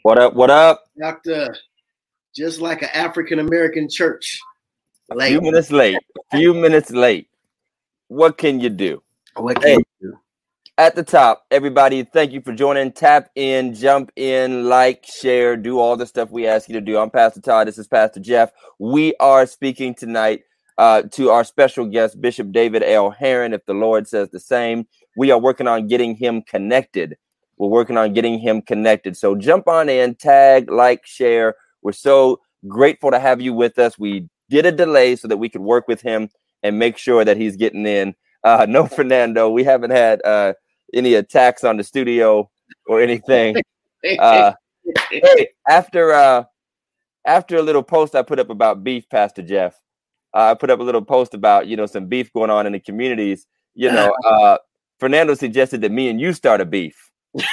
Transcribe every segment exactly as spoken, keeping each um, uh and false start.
What up? What up? Doctor, just like an African American church. A few minutes late. A few minutes late. What can you do? What can hey, you do? At the top, everybody, thank you for joining. Tap in, jump in, like, share, do all the stuff we ask you to do. I'm Pastor Todd. This is Pastor Jeff. We are speaking tonight uh, to our special guest, Bishop David L. Herron, if the Lord says the same. We are working on getting him connected. We're working on getting him connected. So jump on in, tag, like, share. We're so grateful to have you with us. We did a delay so that we could work with him and make sure that he's getting in. Uh, no, Fernando, we haven't had uh, any attacks on the studio or anything. Uh, hey, after uh, after a little post I put up about beef, Pastor Jeff, uh, I put up a little post about, you know, some beef going on in the communities. You know, uh, Fernando suggested that me and you start a beef.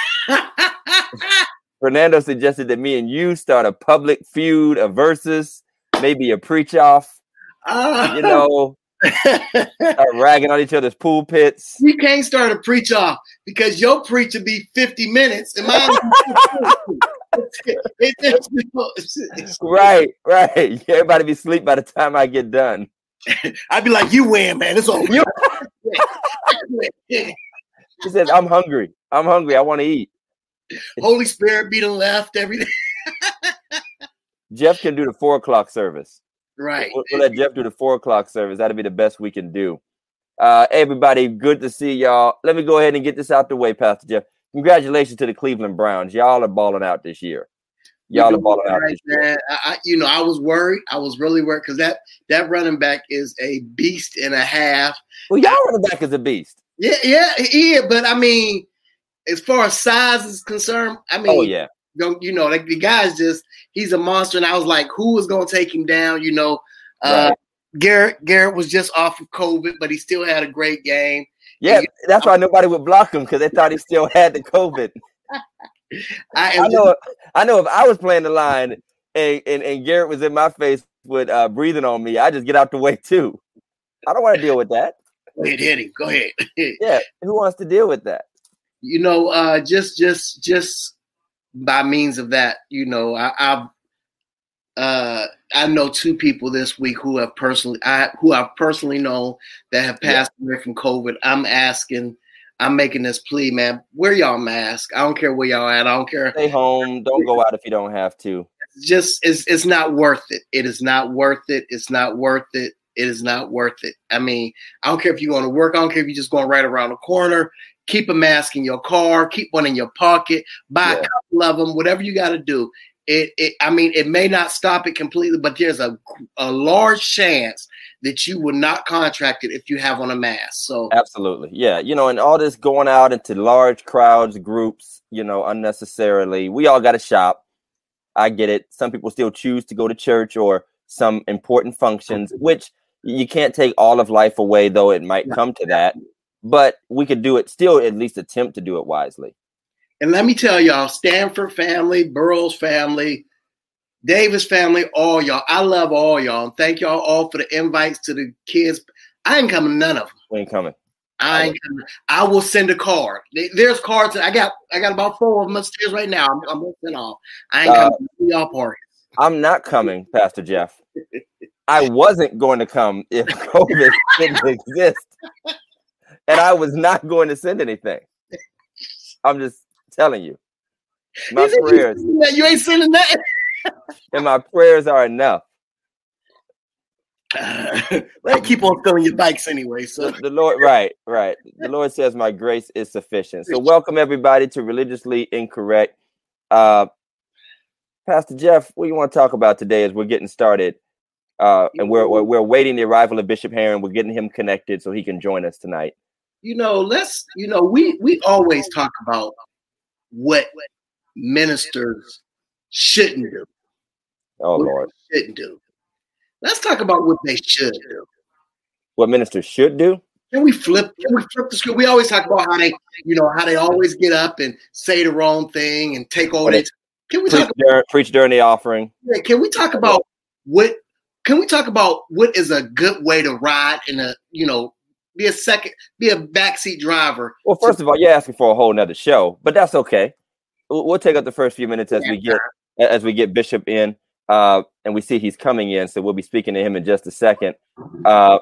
Fernando suggested that me and you start a public feud, a versus, maybe a preach off. Uh, you know, start ragging on each other's pulpits. You can't start a preach off because your preach will be fifty minutes and mine. Right, right. Everybody be asleep by the time I get done. I'd be like, "You win, man. It's over." He says, "I'm hungry. I'm hungry. I want to eat." Holy Spirit be to left every day. Jeff can do the four o'clock service. Right. We'll, we'll let Jeff do the four o'clock service. That'll be the best we can do. Uh, everybody, good to see y'all. Let me go ahead and get this out the way, Pastor Jeff. Congratulations to the Cleveland Browns. Y'all are balling out this year. Y'all are balling out right, this year. Man. I, you know, I was worried. I was really worried because that that running back is a beast and a half. Well, y'all running back is a beast. Yeah, yeah, yeah. But I mean, as far as size is concerned, I mean, oh yeah, don't you know, like the guy's just he's a monster. And I was like, who was going to take him down? You know, uh, right. Garrett Garrett was just off of COVID, but he still had a great game. Yeah, and, that's why nobody would block him because they thought he still had the COVID. I, I know. Just, I know. If I was playing the line and, and, and Garrett was in my face with uh, breathing on me, I just get out the way too. I don't want to deal with that. Go ahead, hit him. Go ahead. Yeah, who wants to deal with that? You know, uh, just just just by means of that, you know, I, I've uh, I know two people this week who have personally I who I've personally known that have passed yeah. away from COVID. I'm asking. I'm making this plea, man. Wear y'all mask. I don't care where y'all at. I don't care. Stay home. Don't go out if you don't have to. It's just it's it's not worth it. It is not worth it. It's not worth it. It is not worth it. I mean, I don't care if you're going to work. I don't care if you're just going right around the corner. Keep a mask in your car. Keep one in your pocket. Buy yeah. a couple of them. Whatever you got to do. It, it. I mean, it may not stop it completely, but there's a a large chance that you will not contract it if you have on a mask. So absolutely. Yeah. You know, and all this going out into large crowds, groups, you know, unnecessarily, we all got to shop. I get it. Some people still choose to go to church or some important functions, which you can't take all of life away, though it might come to that. But we could do it, still at least attempt to do it wisely. And let me tell y'all, Stanford family, Burroughs family, Davis family, all y'all. I love all y'all. And thank y'all all for the invites to the kids. I ain't coming to none of them. We ain't coming. I ain't coming. I will send a card. There's cards. I got I got about four of them upstairs right now. I'm, I'm going to send off. I ain't uh, coming to y'all parties. I'm not coming, Pastor Jeff. I wasn't going to come if COVID didn't exist. And I was not going to send anything. I'm just telling you. My prayers. You, you ain't sending that. And my prayers are enough. Uh, well, keep on filling your bikes anyway. So the, the Lord, right, right. The Lord says, "My grace is sufficient." So, welcome everybody to Religiously Incorrect. Uh, Pastor Jeff, what you want to talk about today as we're getting started, uh, and we're, we're we're awaiting the arrival of Bishop Herron. We're getting him connected so he can join us tonight. You know, let's. You know, we we always talk about what ministers shouldn't do. Oh, Lord. Shouldn't do. Let's talk about what they should do. What ministers should do? Can we flip? Can we flip the script? We always talk about how they, you know, how they always get up and say the wrong thing and take over it. Can we preach talk during, about, preach during the offering? Yeah, can we talk about what? Can we talk about what is a good way to ride in a, you know, be a second, be a backseat driver? Well, first of all, you're asking for a whole nother show, but that's okay. we'll, we'll take up the first few minutes as we get as we get Bishop in, uh, and we see he's coming in. So we'll be speaking to him in just a second. Uh,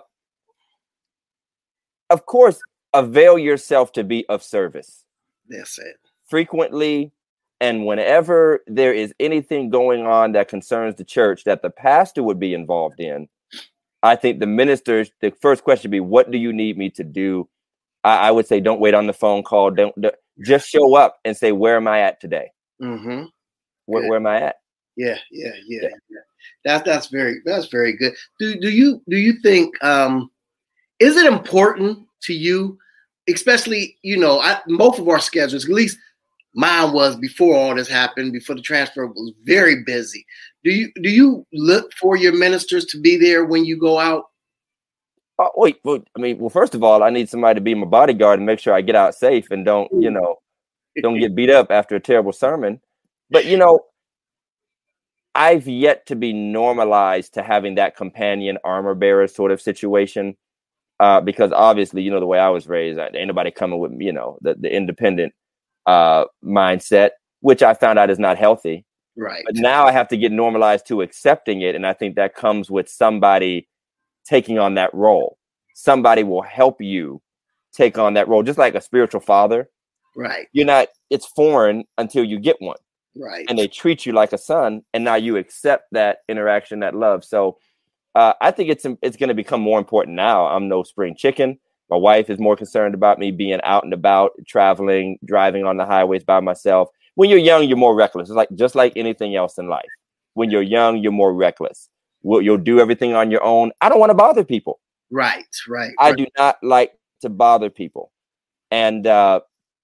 of course, avail yourself to be of service. That's it. Frequently, and whenever there is anything going on that concerns the church that the pastor would be involved in, I think the ministers, the first question would be, what do you need me to do? I, I would say, don't wait on the phone call. Don't, don't just show up and say, where am I at today? Mm-hmm. Where, where am I at? Yeah, yeah, yeah, yeah. yeah. That's that's very that's very good. Do do you do you think um, is it important to you, especially you know, I, most of our schedules, at least mine was before all this happened, before the transfer, was very busy. Do you do you look for your ministers to be there when you go out? Oh, wait, well, I mean, well, first of all, I need somebody to be my bodyguard and make sure I get out safe and don't, you know, don't get beat up after a terrible sermon. But, you know, I've yet to be normalized to having that companion armor bearer sort of situation, uh, because obviously, you know, the way I was raised, ain't nobody coming with, you know, the, the independent uh, mindset, which I found out is not healthy. Right. But now I have to get normalized to accepting it. And I think that comes with somebody taking on that role. Somebody will help you take on that role, just like a spiritual father. Right. You're not, it's foreign until you get one. Right. And they treat you like a son. And now you accept that interaction, that love. So uh, I think it's it's going to become more important now. I'm no spring chicken. My wife is more concerned about me being out and about, traveling, driving on the highways by myself. When you're young, you're more reckless. It's like just like anything else in life. When you're young, you're more reckless. You'll do everything on your own. I don't want to bother people. Right, right. I right. do not like to bother people. And, uh,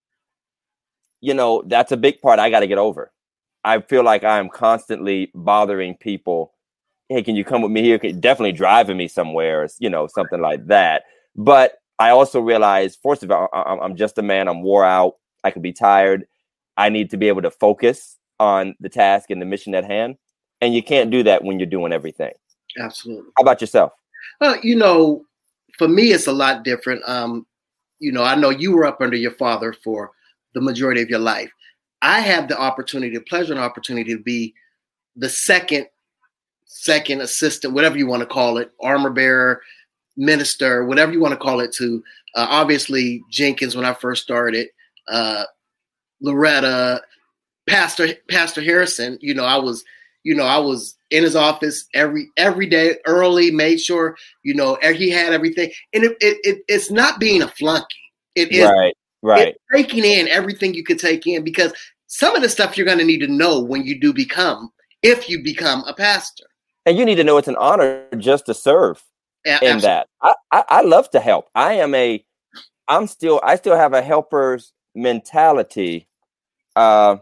you know, that's a big part I got to get over. I feel like I am constantly bothering people. Hey, can you come with me here? Can, definitely driving me somewhere, you know, something like that. But I also realize, first of all, I'm just a man. I'm wore out. I can be tired. I need to be able to focus on the task and the mission at hand. And you can't do that when you're doing everything. Absolutely. How about yourself? Well, you know, for me, it's a lot different. Um, you know, I know you were up under your father for the majority of your life. I have the opportunity, the pleasure and opportunity to be the second, second assistant, whatever you want to call it, armor bearer, minister, whatever you want to call it to. Uh, obviously, Jenkins, when I first started, uh, Loretta, Pastor, Pastor Harrison, you know, I was, you know, I was in his office every every day, early, made sure, you know, he had everything. And it, it, it it's not being a flunky. It is right, right. It's taking in everything you could take in, because some of the stuff you're going to need to know when you do become, if you become a pastor. And you need to know it's an honor just to serve Yeah, in absolutely. that. I, I, I love to help. I am a, I'm still, I still have a helper's mentality. Uh,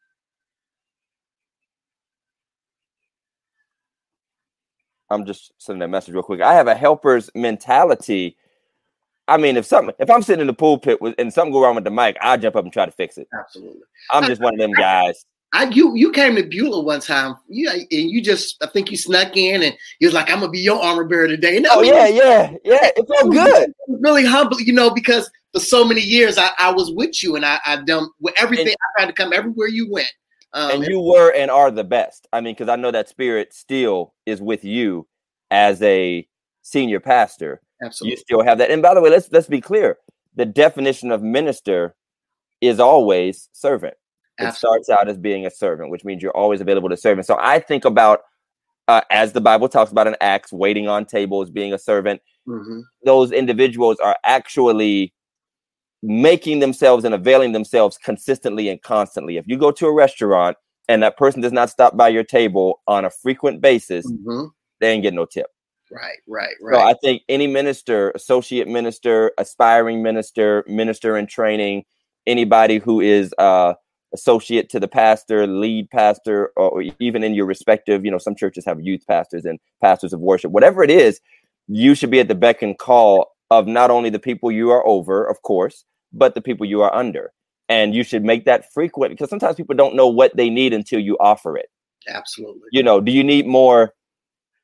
I'm just sending that message real quick. I have a helper's mentality. I mean, if something, if I'm sitting in the pulpit with, and something go wrong with the mic, I'll jump up and try to fix it. Absolutely. I'm just one of them guys. I you you came to Beulah one time, yeah, and you just I think you snuck in and you was like, I'm gonna be your armor bearer today. And oh yeah, yeah, yeah. It felt good. Really humble, you know, because for so many years I, I was with you and I I done with everything. And, I tried to come everywhere you went. Um, and you were and are the best. I mean, because I know that spirit still is with you as a senior pastor. Absolutely. You still have that. And by the way, let's let's be clear. The definition of minister is always servant. It Absolutely. starts out as being a servant, which means you're always available to serve. And so I think about, uh, as the Bible talks about in Acts, waiting on tables, being a servant. Mm-hmm. Those individuals are actually making themselves and availing themselves consistently and constantly. If you go to a restaurant and that person does not stop by your table on a frequent basis, mm-hmm. they ain't getting no tip. Right, right, right. So I think any minister, associate minister, aspiring minister, minister in training, anybody who is uh, associate to the pastor, lead pastor, or even in your respective, you know, some churches have youth pastors and pastors of worship, whatever it is, you should be at the beck and call of not only the people you are over, of course, but the people you are under. And you should make that frequent, because sometimes people don't know what they need until you offer it. Absolutely. You know, do you need more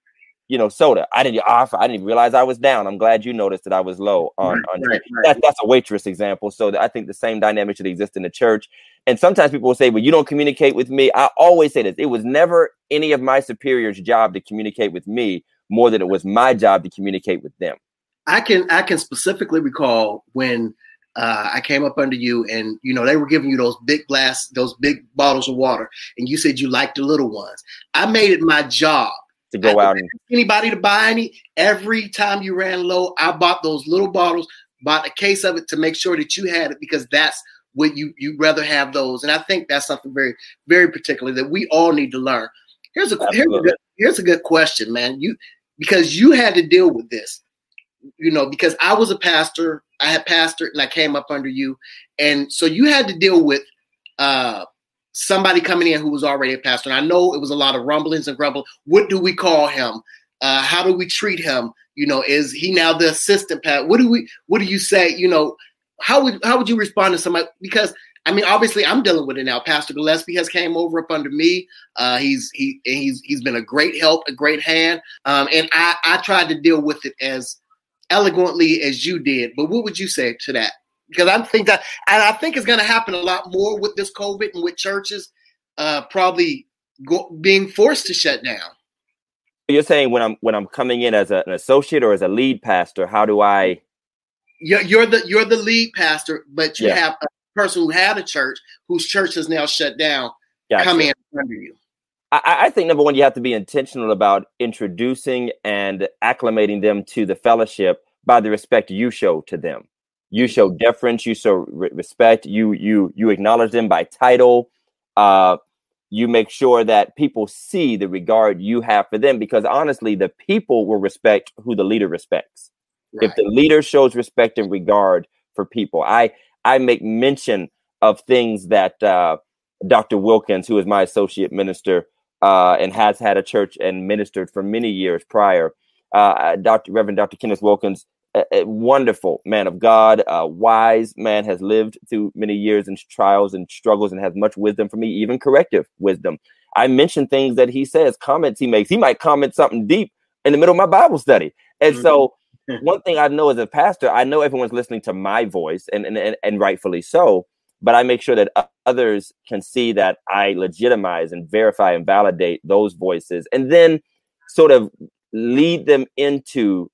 you know, soda. I didn't offer. I didn't realize I was down. I'm glad you noticed that I was low on, Right, on right, right. That, that's a waitress example. So I think the same dynamic should exist in the church. And sometimes people will say, well, you don't communicate with me. I always say this. It was never any of my superiors' job to communicate with me more than it was my job to communicate with them. I can I can specifically recall when uh, I came up under you, and you know they were giving you those big glass, those big bottles of water, and you said you liked the little ones. I made it my job to go out and anybody to buy any. Every time you ran low, I bought those little bottles, bought a case of it to make sure that you had it, because that's what you you'd rather have those. And I think that's something very, very particular that we all need to learn. Here's a here's a, good, here's a good question, man. You because you had to deal with this, you know, because I was a pastor, I had pastored, and I came up under you, and so you had to deal with uh, somebody coming in who was already a pastor. And I know it was a lot of rumblings and grumblings. What do we call him? Uh, how do we treat him? You know, is he now the assistant pastor? What do we? What do you say? You know, how would how would you respond to somebody? Because I mean, obviously, I'm dealing with it now. Pastor Gillespie has came over up under me. Uh, he's he he's he's been a great help, a great hand, um, and I I tried to deal with it as eloquently as you did. But what would you say to that? Because I think that, and I think it's going to happen a lot more with this COVID and with churches uh, probably go, being forced to shut down. You're saying when I'm when I'm coming in as a, an associate or as a lead pastor, how do I? You're, you're the you're the lead pastor, but you yeah. have a person who had a church whose church has now shut down. Gotcha. Come in under you. I, I think number one, you have to be intentional about introducing and acclimating them to the fellowship by the respect you show to them. You show deference, you show re- respect, you you you acknowledge them by title. Uh, you make sure that people see the regard you have for them, because honestly, the people will respect who the leader respects. Right. If the leader shows respect and regard for people, I I make mention of things that uh, Doctor Wilkins, who is my associate minister uh, and has had a church and ministered for many years prior, uh, Doctor Reverend Doctor Kenneth Wilkins, a, a wonderful man of God, a wise man, has lived through many years and trials and struggles and has much wisdom for me, even corrective wisdom. I mention things that he says, comments he makes. He might comment something deep in the middle of my Bible study. And mm-hmm. so one thing I know as a pastor, I know everyone's listening to my voice, and, and, and rightfully so, but I make sure that others can see that I legitimize and verify and validate those voices, and then sort of lead them into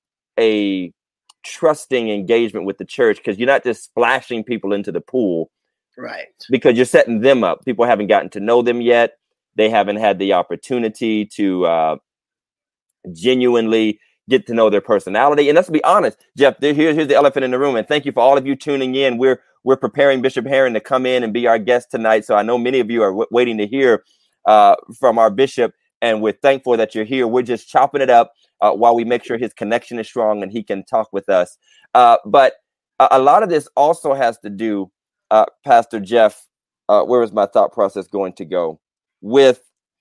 a trusting engagement with the church, because you're not just splashing people into the pool, right? Because you're setting them up. People haven't gotten to know them yet. They haven't had the opportunity to uh, genuinely get to know their personality. And let's be honest, Jeff, here's, here's the elephant in the room. And thank you for all of you tuning in. We're we're preparing Bishop Herron to come in and be our guest tonight. So I know many of you are w- waiting to hear uh, from our bishop, and we're thankful that you're here. We're just chopping it up uh, while we make sure his connection is strong and he can talk with us. Uh, but a, a lot of this also has to do, uh, Pastor Jeff, uh, where is my thought process going to go? With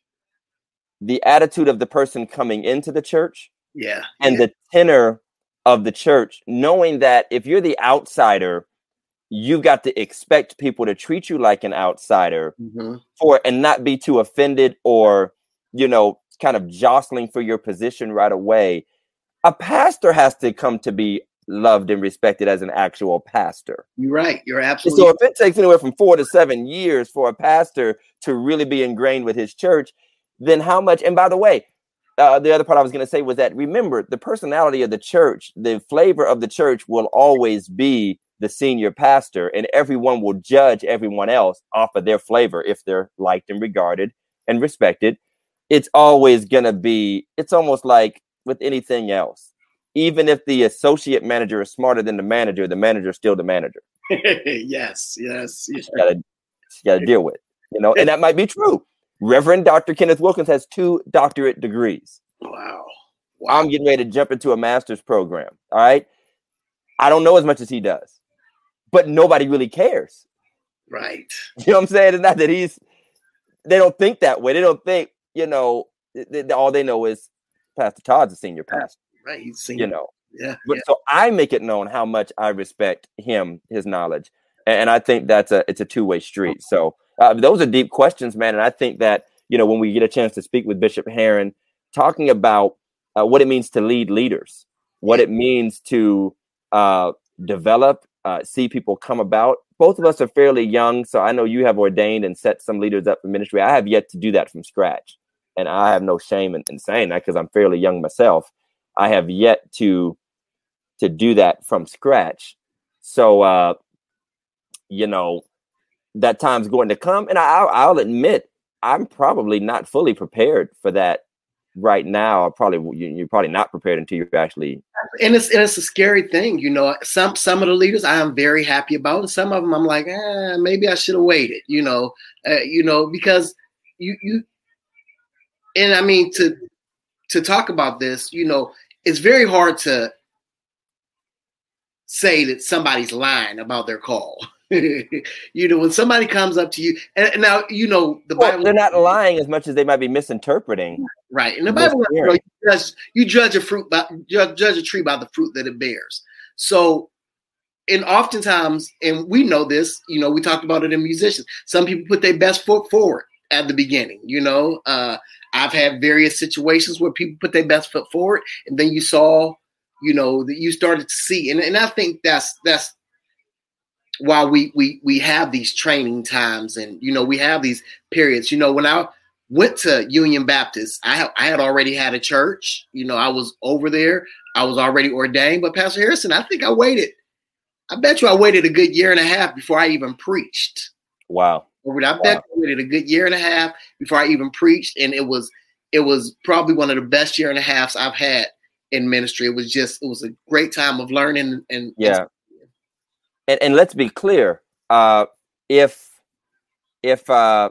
the attitude of the person coming into the church. Yeah. And yeah. the tenor of the church, knowing that if you're the outsider, you've got to expect people to treat you like an outsider mm-hmm. for and not be too offended or, you know, kind of jostling for your position right away. A pastor has to come to be loved and respected as an actual pastor. You're right. You're absolutely so if it takes anywhere from four to seven years for a pastor to really be ingrained with his church, then how much? And by the way, Uh, the other part I was going to say was that, remember, the personality of the church, the flavor of the church will always be the senior pastor, and everyone will judge everyone else off of their flavor if they're liked and regarded and respected. It's always going to be, it's almost like with anything else. Even if the associate manager is smarter than the manager, the manager is still the manager. yes, yes. You got to deal with, you know, and that might be true. Reverend Doctor Kenneth Wilkins has two doctorate degrees. Wow. wow. I'm getting ready to jump into a master's program. All right. I don't know as much as he does, but nobody really cares. Right. You know what I'm saying? It's not that he's, they don't think that way. They don't think, you know, they, they, all they know is Pastor Todd's a senior pastor. Right. He's senior. You know, yeah. But yeah. so I make it known how much I respect him, his knowledge. And I think that's a, it's a two way street. So, Uh, those are deep questions, man. And I think that, you know, when we get a chance to speak with Bishop Herron, talking about uh, what it means to lead leaders, what it means to uh, develop, uh, see people come about. Both of us are fairly young, so I know you have ordained and set some leaders up for ministry. I have yet to do that from scratch, and I have no shame in, in saying that because I'm fairly young myself. I have yet to to do that from scratch. So, uh, you know, that time's going to come, and I'll, I'll admit I'm probably not fully prepared for that right now. I probably you're probably not prepared until you're actually. And it's and it's a scary thing, you know. Some some of the leaders I am very happy about, and some of them I'm like, eh, maybe I should have waited, you know, uh, you know, because you you. And I mean to to talk about this, you know, it's very hard to say that somebody's lying about their call. You know, when somebody comes up to you, and, and now you know the well, Bible. They're not lying as much as they might be misinterpreting. Right. In the Bible, you, know, you, judge, you judge a fruit by judge, judge a tree by the fruit that it bears. So, and oftentimes, and we know this, you know, we talked about it in musicians. Some people put their best foot forward at the beginning. You know, uh, I've had various situations where people put their best foot forward, and then you saw, you know, that you started to see, and, and I think that's that's why we we we have these training times, and you know, we have these periods. You know, when I went to Union Baptist, I ha- I had already had a church. You know, I was over there. I was already ordained. But Pastor Harrison, I think I waited. I bet you I waited a good year and a half before I even preached. Wow. I bet wow. I waited a good year and a half before I even preached, and it was it was probably one of the best year and a halves I've had in ministry. It was just it was a great time of learning and yeah. And and let's be clear, uh, if if uh,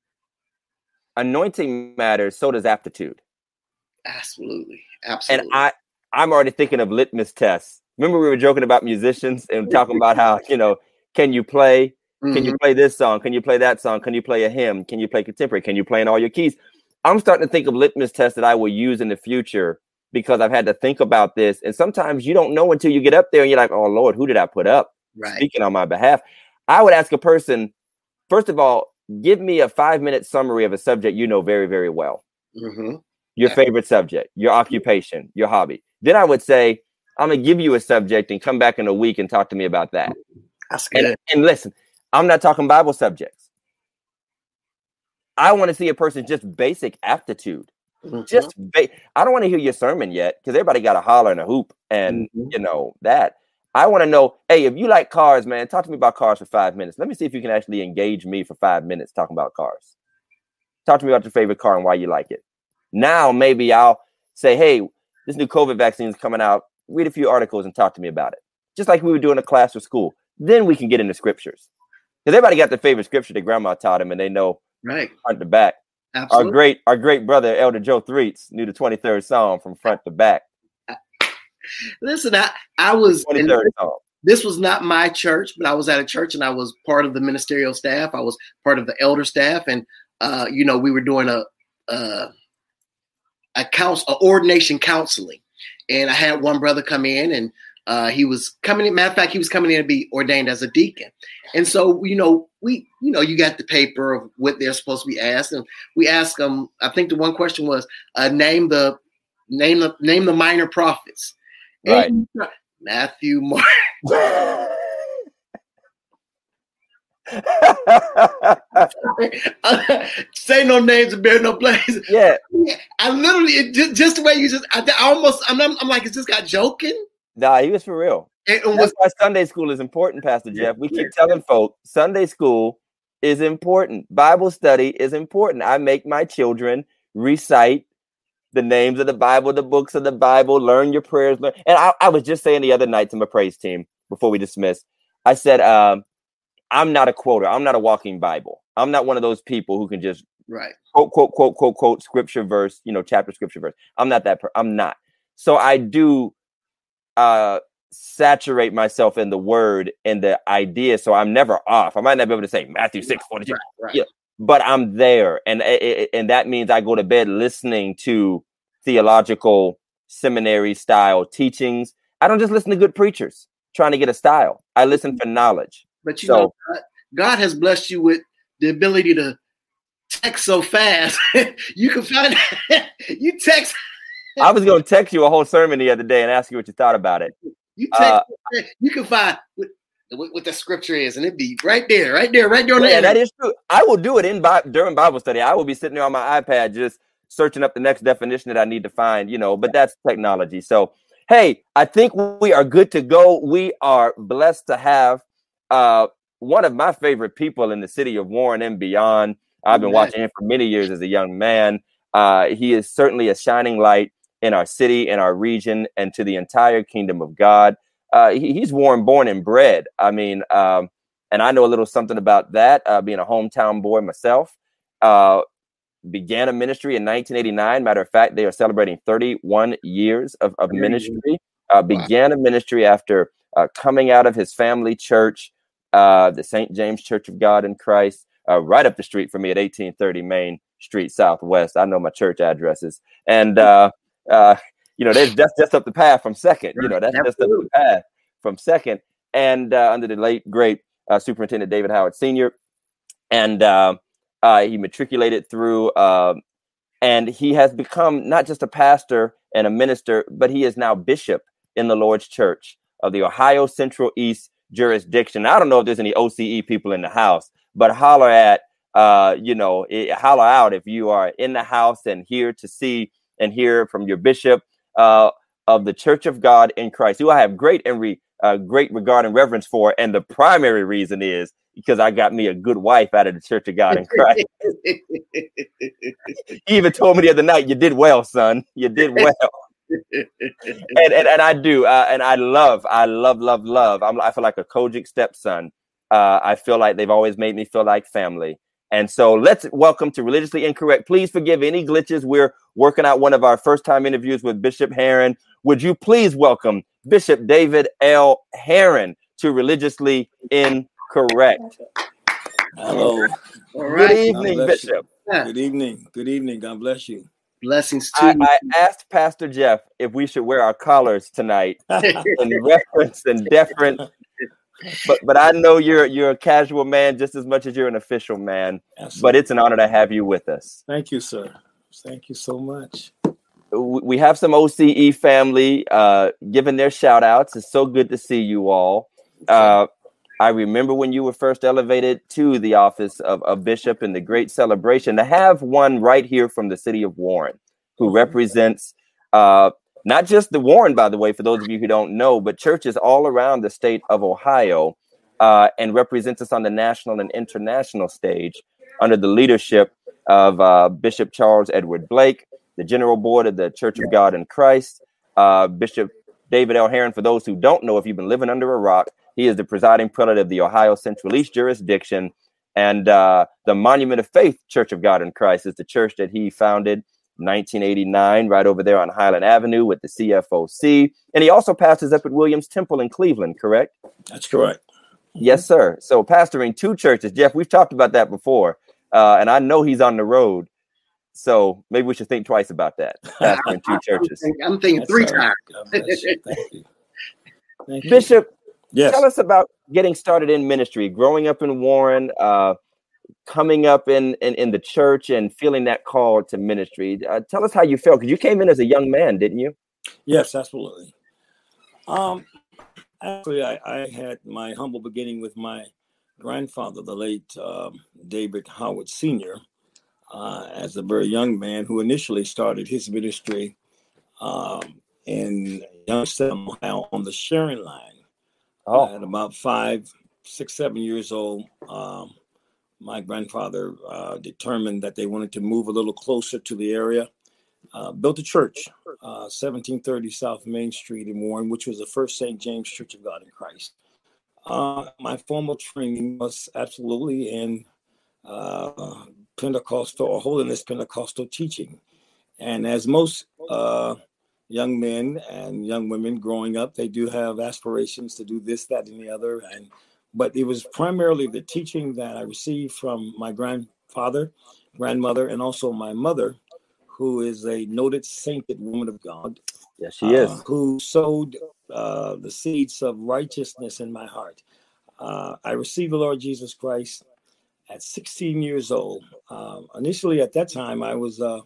anointing matters, so does aptitude. Absolutely, absolutely. And I I'm already thinking of litmus tests. Remember we were joking about musicians and talking about how, you know, can you play? Mm-hmm. Can you play this song? Can you play that song? Can you play a hymn? Can you play contemporary? Can you play in all your keys? I'm starting to think of litmus tests that I will use in the future because I've had to think about this. And sometimes you don't know until you get up there and you're like, oh, Lord, who did I put up? Right. Speaking on my behalf. I would ask a person, first of all, give me a five minute summary of a subject you know very, very well. Mm-hmm. Your yeah. favorite subject, your occupation, your hobby. Then I would say, I'm going to give you a subject and come back in a week and talk to me about that. That's good. And, and listen, I'm not talking Bible subjects. I want to see a person's just basic aptitude. Mm-hmm. Just ba- I don't want to hear your sermon yet because everybody got a holler and a hoop and, mm-hmm. you know, that. I want to know, hey, if you like cars, man, talk to me about cars for five minutes. Let me see if you can actually engage me for five minutes talking about cars. Talk to me about your favorite car and why you like it. Now, maybe I'll say, hey, this new COVID vaccine is coming out. Read a few articles and talk to me about it. Just like we would do in a class or school. Then we can get into scriptures. Because everybody got their favorite scripture that grandma taught them and they know right front to back. Absolutely. Our great, our great brother, Elder Joe Threets, knew the twenty-third Psalm from front to back. Listen, I, I was, twenty-third Psalm. This was not my church, but I was at a church and I was part of the ministerial staff. I was part of the elder staff. And, uh, you know, we were doing a, a, a counsel, a ordination counseling. And I had one brother come in and uh, he was coming in. Matter of fact, he was coming in to be ordained as a deacon. And so, you know, we, you know, you got the paper of what they're supposed to be asked. And we asked them, I think the one question was, uh, name the, name the, name the minor prophets. Right. And Matthew, Mark. Say no names and bear no blame. Yeah. I literally, it, just, just the way you just, I, I almost, I'm, I'm like, is this guy joking? Nah, he was for real. It, it That's was, why Sunday school is important, Pastor Jeff. We keep telling folk Sunday school is important. Bible study is important. I make my children recite the names of the Bible, the books of the Bible, learn your prayers. Learn. And I, I was just saying the other night to my praise team before we dismissed, I said, um, I'm not a quoter. I'm not a walking Bible. I'm not one of those people who can just right. quote, quote, quote, quote, quote, scripture verse, you know, chapter, scripture verse. I'm not that. Per- I'm not. So I do uh, saturate myself in the word and the idea. So I'm never off. I might not be able to say Matthew six forty-two. Right, right. Yeah. But I'm there, and and that means I go to bed listening to theological seminary style teachings. I don't just listen to good preachers trying to get a style. I listen for knowledge. But you so, know, God, God has blessed you with the ability to text so fast. You can find you text I was going to text you a whole sermon the other day and ask you what you thought about it. You text, uh, you can find what, what the scripture is, and it'd be right there, right there, right there. Yeah, that is true. I will do it in during Bible study. I will be sitting there on my iPad just searching up the next definition that I need to find, you know, but that's technology. So, hey, I think we are good to go. We are blessed to have uh, one of my favorite people in the city of Warren and beyond. I've been watching him for many years as a young man. Uh, he is certainly a shining light in our city, in our region, and to the entire kingdom of God. Uh, he, he's Warren born and bred. I mean, um, and I know a little something about that, uh, being a hometown boy myself. Uh, began a ministry in nineteen eighty-nine. Matter of fact, they are celebrating thirty-one years of, of ministry. Uh, began a ministry after uh, coming out of his family church, uh, the Saint James Church of God in Christ, uh, right up the street from me at eighteen thirty Main Street Southwest. I know my church addresses. And, uh, uh, you know, that's just, just up the path from Second. You know, that's just up the path from Second. And uh, under the late, great uh, Superintendent David Howard Senior And uh, uh, he matriculated through, uh, and he has become not just a pastor and a minister, but he is now bishop in the Lord's Church of the Ohio Central East jurisdiction. I don't know if there's any O C E people in the house, but holler at, uh, you know, it, holler out if you are in the house and here to see and hear from your bishop uh, of the Church of God in Christ, who I have great and re, uh, great regard and reverence for. And the primary reason is because I got me a good wife out of the Church of God in Christ. He even told me the other night, you did well, son. You did well. and, and and I do. Uh, and I love, I love, love, love. I'm, I feel like a Kojic stepson. Uh, I feel like they've always made me feel like family. And so let's welcome to Religiously Incorrect. Please forgive any glitches. We're working out one of our first time interviews with Bishop Herron. Would you please welcome Bishop David L. Herron to Religiously Incorrect? Hello. All right. Good evening, Bishop. You. Good evening. Good evening. God bless you. Blessings to I, you. I asked Pastor Jeff if we should wear our collars tonight in reference and deference. But but I know you're you're a casual man just as much as you're an official man. Absolutely. But it's an honor to have you with us. Thank you, sir. Thank you so much. We have some O C E family uh, giving their shout outs. It's so good to see you all. Uh, I remember when you were first elevated to the office of a bishop in the great celebration, to have one right here from the city of Warren who represents uh, not just the Warren, by the way, for those of you who don't know, but churches all around the state of Ohio uh, and represents us on the national and international stage under the leadership of uh, Bishop Charles Edward Blake, the General Board of the Church of God in Christ, uh, Bishop David L. Herron. For those who don't know, if you've been living under a rock, he is the presiding prelate of the Ohio Central East jurisdiction. And uh, the Monument of Faith Church of God in Christ is the church that he founded nineteen eighty-nine, right over there on Highland Avenue with the C F O C. And he also pastors up at Williams Temple in Cleveland, correct? That's correct. Yes, sir. So pastoring two churches. Jeff, we've talked about that before. Uh, and I know he's on the road. So maybe we should think twice about that. Pastoring two churches. I'm thinking That's three times. Thank you. Thank you. Bishop, yes. Tell us about getting started in ministry, growing up in Warren, uh, coming up in, in, in the church and feeling that call to ministry. Uh, tell us how you felt, because you came in as a young man, didn't you? Yes, absolutely. Um, actually, I, I had my humble beginning with my grandfather, the late um, David Howard Senior, uh, as a very young man who initially started his ministry um, in Youngstown, Ohio, on the sharing line. Oh. At about five, six, seven years old, um, my grandfather uh, determined that they wanted to move a little closer to the area, uh, built a church, uh, seventeen thirty South Main Street in Warren, which was the first Saint James Church of God in Christ. Uh, my formal training was absolutely in uh, Pentecostal or Holiness Pentecostal teaching. And as most uh, young men and young women growing up, they do have aspirations to do this, that, and the other. And but it was primarily the teaching that I received from my grandfather, grandmother, and also my mother, who is a noted sainted woman of God. Yes, she is. Uh, who sowed uh, the seeds of righteousness in my heart. Uh, I received the Lord Jesus Christ at sixteen years old. Uh, initially, at that time, I was uh,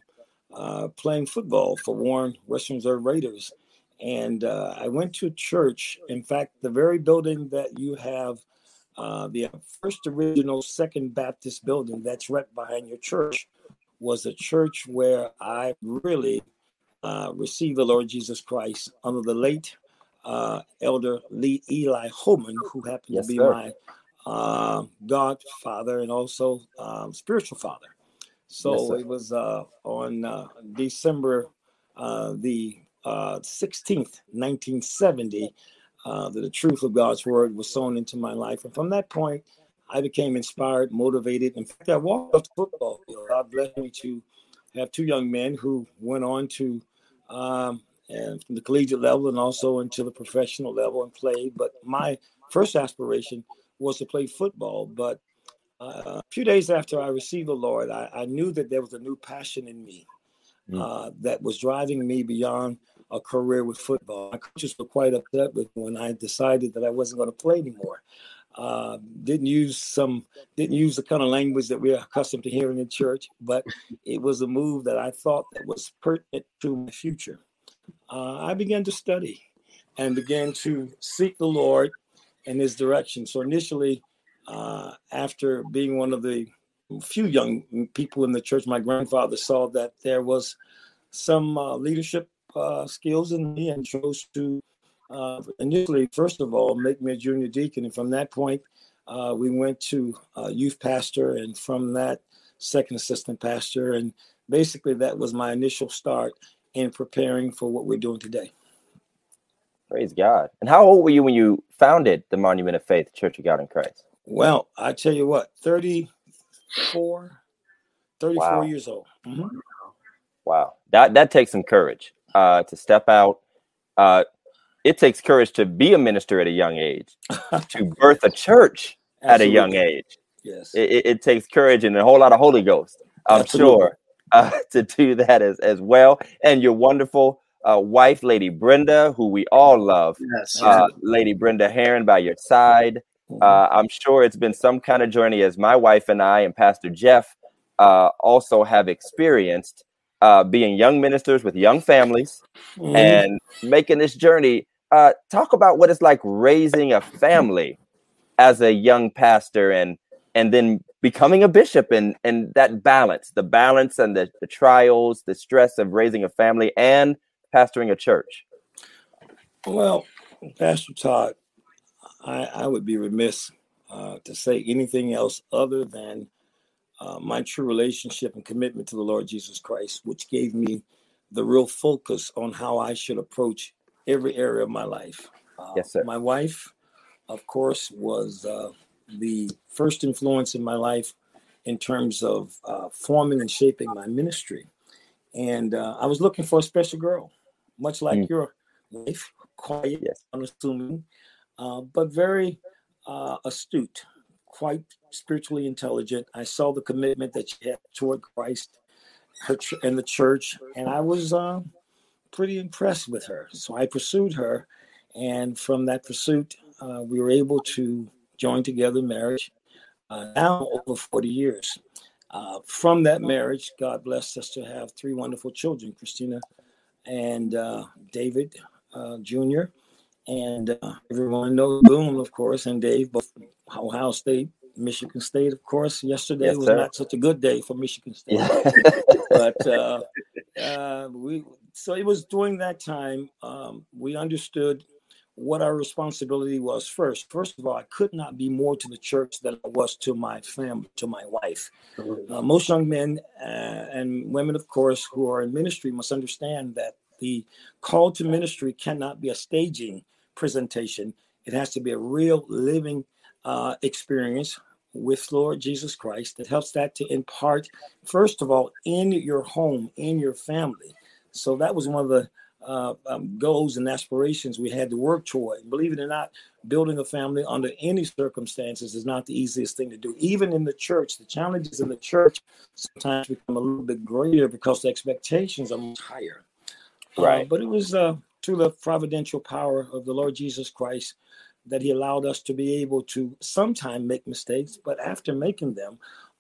uh, playing football for Warren Western Reserve Raiders. And uh, I went to church. In fact, the very building that you have, uh, the first original Second Baptist building that's right behind your church, was a church where I really uh, received the Lord Jesus Christ under the late uh, Elder Lee Eli Holman, who happened Yes, to be sir. my uh, godfather and also um, spiritual father. So Yes, it was uh, on uh, December uh, the uh, sixteenth, nineteen seventy, uh, that the truth of God's word was sown into my life. And from that point, I became inspired, motivated. In fact, I walked off the football field. God blessed me to have two young men who went on to um, and from the collegiate level and also into the professional level and played. But my first aspiration was to play football. But uh, a few days after I received the Lord, I, I knew that there was a new passion in me uh, that was driving me beyond a career with football. My coaches were quite upset with me when I decided that I wasn't going to play anymore. Uh, didn't use some, didn't use the kind of language that we're accustomed to hearing in church, but it was a move that I thought that was pertinent to my future. Uh, I began to study and began to seek the Lord and his direction. So initially, uh, after being one of the few young people in the church, my grandfather saw that there was some uh, leadership uh, skills in me and chose to uh, initially, first of all, make me a junior deacon. And from that point, uh, we went to uh, youth pastor, and from that, second assistant pastor. And basically, that was my initial start in preparing for what we're doing today. Praise God. And how old were you when you founded the Monument of Faith Church of God in Christ? Well, I tell you what, thirty-four, thirty-four Wow. years old. Mm-hmm. Wow. That that takes some courage uh, to step out. Uh, it takes courage to be a minister at a young age, to birth a church at a young age. Yes. It, it, it takes courage and a whole lot of Holy Ghost, I'm Absolutely. sure, uh, to do that as, as well. And your wonderful uh, wife, Lady Brenda, who we all love. Yes. Uh, Lady Brenda Heron by your side. Uh, I'm sure it's been some kind of journey, as my wife and I and Pastor Jeff uh, also have experienced uh, being young ministers with young families mm-hmm. and making this journey. Uh, talk about what it's like raising a family as a young pastor and and then becoming a bishop, and, and that balance, the balance and the, the trials, the stress of raising a family and pastoring a church. Well, Pastor Todd, I, I would be remiss uh, to say anything else other than uh, my true relationship and commitment to the Lord Jesus Christ, which gave me the real focus on how I should approach every area of my life. Uh, yes, sir. My wife, of course, was uh, the first influence in my life in terms of uh, forming and shaping my ministry. And uh, I was looking for a special girl, much like mm. your wife, quiet, yes. unassuming, uh, but very uh, astute, quite spiritually intelligent. I saw the commitment that she had toward Christ her ch- and the church, and I was uh, pretty impressed with her. So I pursued her, and from that pursuit, uh, we were able to join together in marriage, uh, now over forty years. Uh, from that marriage, God blessed us to have three wonderful children, Christina and uh, David uh, Junior And uh, everyone knows Boone, of course, and Dave, both Ohio State, Michigan State, of course. Yesterday yes, was sir. Not such a good day for Michigan State. Yeah. but uh, uh, we, so it was during that time um, we understood what our responsibility was first. First of all, I could not be more to the church than I was to my family, to my wife. Uh, most young men uh, and women, of course, who are in ministry must understand that the call to ministry cannot be a staging presentation. It has to be a real living uh, experience with Lord Jesus Christ that helps that to impart, first of all, in your home, in your family. So that was one of the Uh, um, goals and aspirations we had to work toward. Believe it or not, building a family under any circumstances is not the easiest thing to do. Even in the church, the challenges in the church sometimes become a little bit greater because the expectations are much higher. Right. Uh, but it was uh, through the providential power of the Lord Jesus Christ that he allowed us to be able to sometime make mistakes, but after making them,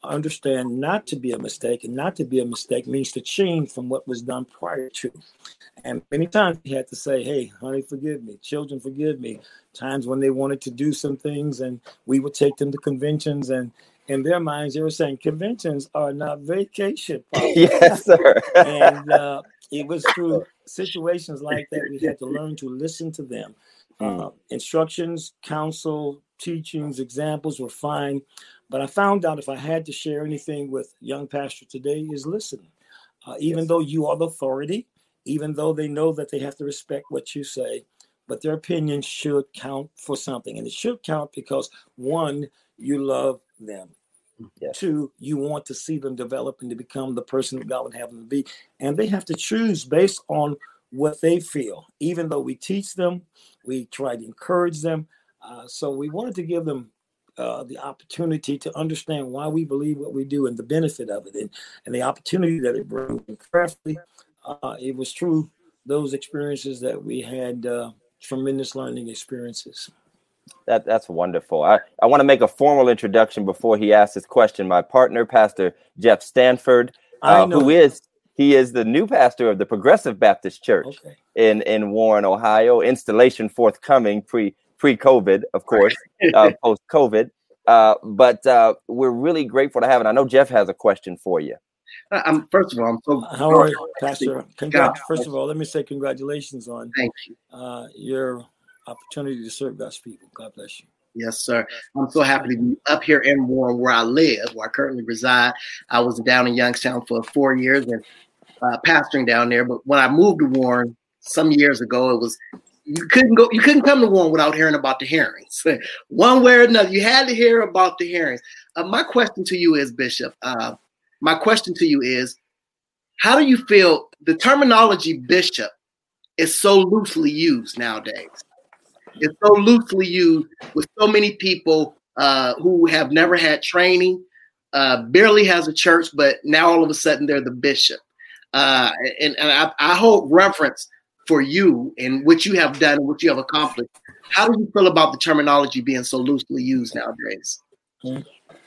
understand not to be a mistake, and not to be a mistake means to change from what was done prior to. And many times he had to say, hey, honey, forgive me. Children, forgive me. Times when they wanted to do some things and we would take them to conventions, and in their minds, they were saying conventions are not vacation. Yes, sir. And uh, it was through situations like that we had to learn to listen to them. Uh, instructions, counsel, teachings, examples were fine. But I found out if I had to share anything with young pastors today is listen. Uh, even yes. though you are the authority, even though they know that they have to respect what you say, but their opinion should count for something. And it should count because, one, you love them. Yes. Two, you want to see them develop and to become the person that God would have them to be. And they have to choose based on what they feel. Even though we teach them, we try to encourage them. Uh, so we wanted to give them uh, the opportunity to understand why we believe what we do and the benefit of it, and, and the opportunity that it brings. And prayerfully, uh, it was through those experiences that we had uh, tremendous learning experiences. That that's wonderful. I, I want to make a formal introduction before he asks his question. My partner, Pastor Jeff Stanford, uh, who is he is the new pastor of the Progressive Baptist Church okay. in, in Warren, Ohio. Installation forthcoming pre pre COVID, of course, uh, post COVID. Uh, but uh, we're really grateful to have it. I know Jeff has a question for you. Um, first of all, I'm so how are you, Pastor? Congrats. First of all, let me say congratulations on Thank you. Uh, your opportunity to serve God's people. God bless you. Yes, sir. I'm so happy to be up here in Warren, where I live, where I currently reside. I was down in Youngstown for four years and uh, pastoring down there. But when I moved to Warren some years ago, it was you couldn't go, you couldn't come to Warren without hearing about the hearings. One way or another, you had to hear about the hearings. Uh, my question to you is, Bishop. Uh, my question to you is, how do you feel the terminology bishop is so loosely used nowadays? It's so loosely used with so many people uh, who have never had training, uh, barely has a church, but now all of a sudden they're the bishop. Uh, and and I, I hold reverence for you and what you have done and what you have accomplished. How do you feel about the terminology being so loosely used nowadays? Hmm.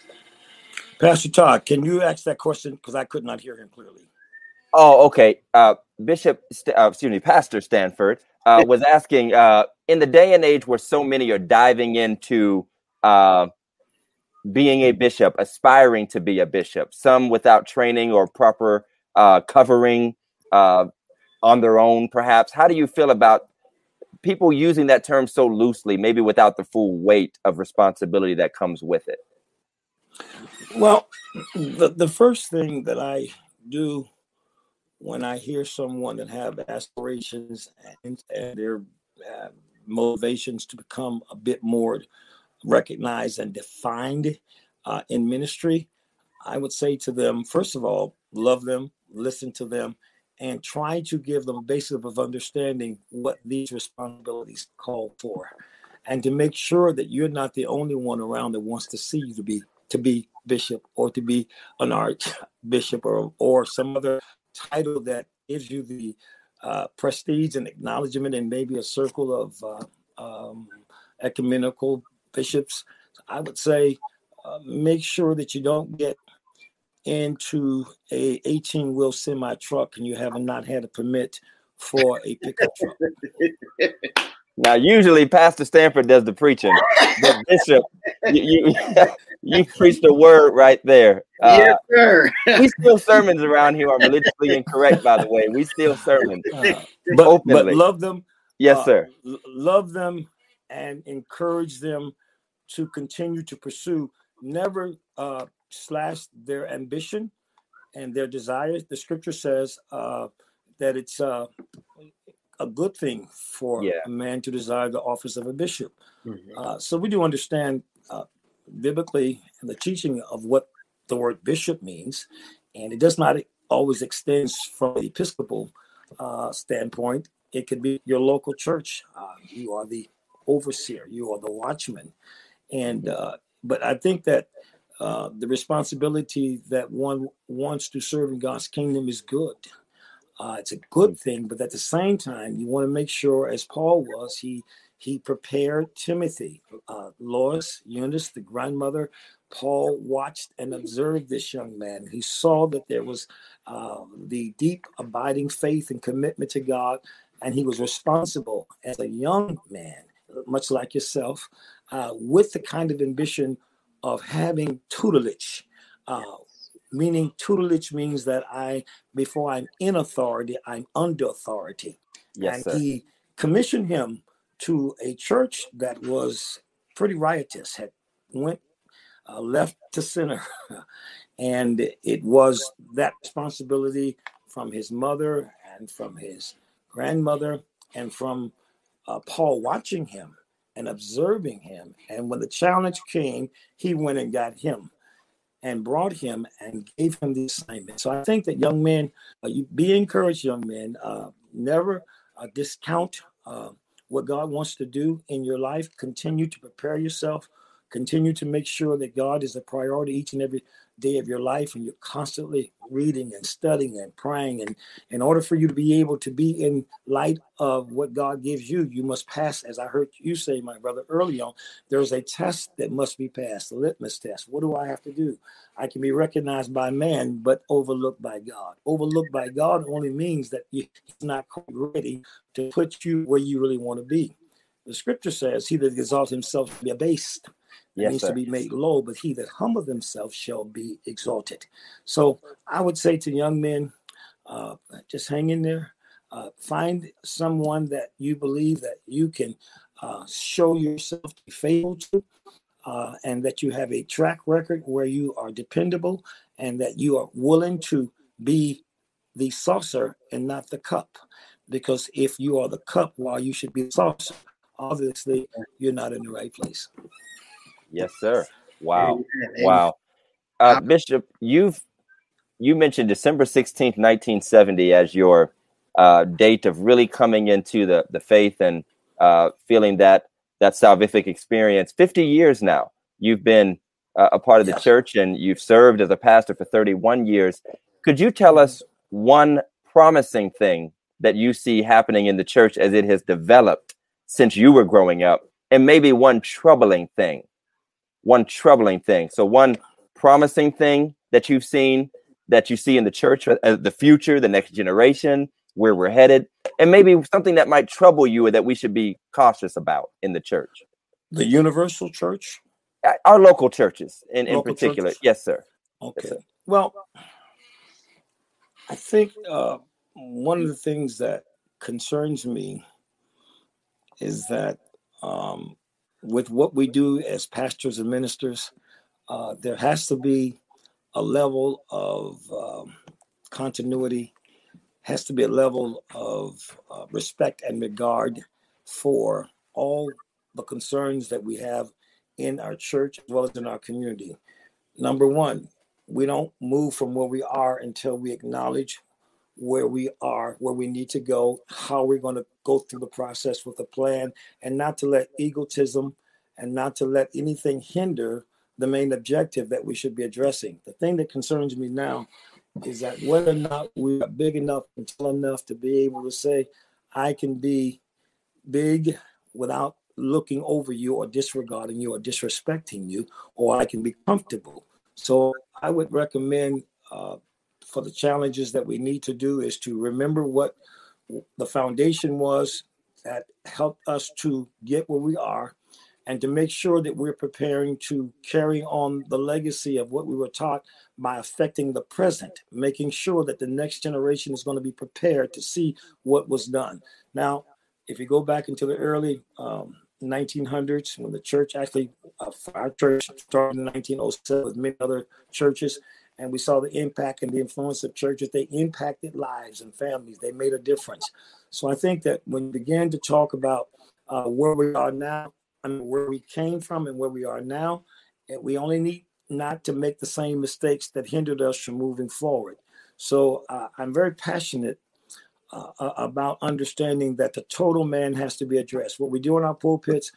Pastor Todd, can you ask that question? Because I could not hear him clearly. Oh, okay. Uh, Bishop, uh, excuse me, Pastor Stanford uh, was asking, uh, in the day and age where so many are diving into uh, being a bishop, aspiring to be a bishop, some without training or proper uh, covering uh, on their own, perhaps. How do you feel about people using that term so loosely, maybe without the full weight of responsibility that comes with it? Well, the, the first thing that I do when I hear someone that have aspirations and, and their uh, motivations to become a bit more recognized and defined uh, in ministry, I would say to them, first of all, love them, listen to them, and try to give them a basis of understanding what these responsibilities call for, and to make sure that you're not the only one around that wants to see you to be to be bishop or to be an archbishop or or some other title that gives you the uh, prestige and acknowledgement and maybe a circle of uh, um, ecumenical bishops. I would say uh, make sure that you don't get into a eighteen wheel semi truck and you have not had a permit for a pickup truck. Now, usually Pastor Stanford does the preaching, but Bishop, you, you, you preach the word right there. Uh, yes, sir. We steal sermons around here. I'm religiously incorrect, by the way. We steal sermons uh, but, openly. But love them. Yes, uh, sir. L- love them and encourage them to continue to pursue. Never uh, slash their ambition and their desires. The scripture says uh, that it's uh, a good thing for yeah. a man to desire the office of a bishop. Mm-hmm. Uh, so we do understand uh, biblically the teaching of what the word bishop means, and it does not always extend from the Episcopal uh, standpoint. It could be your local church. Uh, you are the overseer. You are the watchman. And uh, but I think that uh, the responsibility that one wants to serve in God's kingdom is good. Uh, it's a good thing, but at the same time, you want to make sure, as Paul was, he He prepared Timothy. Uh, Lois, Eunice, the grandmother, Paul watched and observed this young man. He saw that there was uh, the deep, abiding faith and commitment to God, and he was responsible as a young man, much like yourself, uh, with the kind of ambition of having tutelage. Uh, meaning tutelage means that I, before I'm in authority, I'm under authority. Yes, and sir. He commissioned him to a church that was pretty riotous, had went uh, left to center. And it was that responsibility from his mother and from his grandmother and from uh, Paul watching him and observing him. And when the challenge came, he went and got him and brought him and gave him the assignment. So I think that young men, uh, you be encouraged, young men, uh, never uh, discount uh, what God wants to do in your life. Continue to prepare yourself. Continue to make sure that God is a priority each and every day of your life, and you're constantly reading and studying and praying. And in order for you to be able to be in light of what God gives you, you must pass, as I heard you say, my brother, early on, there's a test that must be passed, the litmus test. What do I have to do? I can be recognized by man, but overlooked by God. Overlooked by God only means that He's not quite ready to put you where you really want to be. The scripture says, he that exalts himself shall be abased. Yes, needs sir. to be made low, but he that humbleth himself shall be exalted. So I would say to young men, uh, just hang in there. Uh, find someone that you believe that you can uh, show yourself to be faithful to, uh, and that you have a track record where you are dependable and that you are willing to be the saucer and not the cup. Because if you are the cup while you should be the saucer, obviously you're not in the right place. Yes, sir. Wow. Amen. Wow. Uh, Bishop, you've you mentioned December sixteenth, nineteen seventy as your uh, date of really coming into the, the faith and uh, feeling that that salvific experience. fifty years now, you've been uh, a part of the Yes. church, and you've served as a pastor for thirty-one years. Could you tell us one promising thing that you see happening in the church as it has developed since you were growing up, and maybe one troubling thing? One troubling thing. So one promising thing that you've seen, that you see in the church, uh, the future, the next generation, where we're headed, and maybe something that might trouble you or that we should be cautious about in the church. The universal church? Uh, Our local churches in, in Local particular. churches? Yes, sir. Okay. Yes, sir. Well, I think uh, one of the things that concerns me is that um, with what we do as pastors and ministers, uh, there has to be a level of um, continuity, has to be a level of uh, respect and regard for all the concerns that we have in our church as well as in our community. Number one, we don't move from where we are until we acknowledge where we are, where we need to go, how we're going to go through the process with a plan, and not to let egotism and not to let anything hinder the main objective that we should be addressing. The thing that concerns me now is that whether or not we are big enough and tall enough to be able to say, I can be big without looking over you or disregarding you or disrespecting you, or I can be comfortable. So I would recommend uh, for the challenges that we need to do is to remember what the foundation was that helped us to get where we are, and to make sure that we're preparing to carry on the legacy of what we were taught by affecting the present, making sure that the next generation is going to be prepared to see what was done. Now, if you go back into the early um, nineteen hundreds, when the church actually, uh, our church started in nineteen oh seven with many other churches, and we saw the impact and the influence of churches. They impacted lives and families. They made a difference. So I think that when you begin to talk about uh, where we are now, I mean, where we came from and where we are now, and we only need not to make the same mistakes that hindered us from moving forward. So uh, I'm very passionate uh, about understanding that the total man has to be addressed. What we do in our pulpits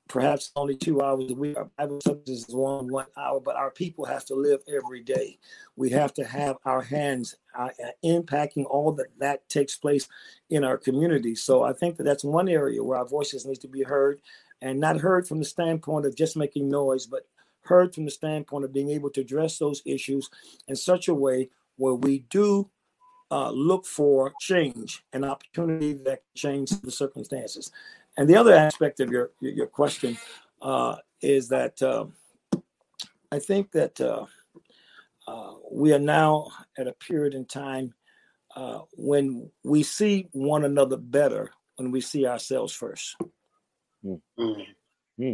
perhaps only two hours a week. Our Bible services is one one hour, but our people have to live every day. We have to have our hands uh, impacting all that that takes place in our community. So I think that that's one area where our voices need to be heard, and not heard from the standpoint of just making noise, but heard from the standpoint of being able to address those issues in such a way where we do uh, look for change, an opportunity that can change the circumstances. And the other aspect of your your question uh, is that uh, I think that uh, uh, we are now at a period in time uh, when we see one another better when we see ourselves first. Mm-hmm.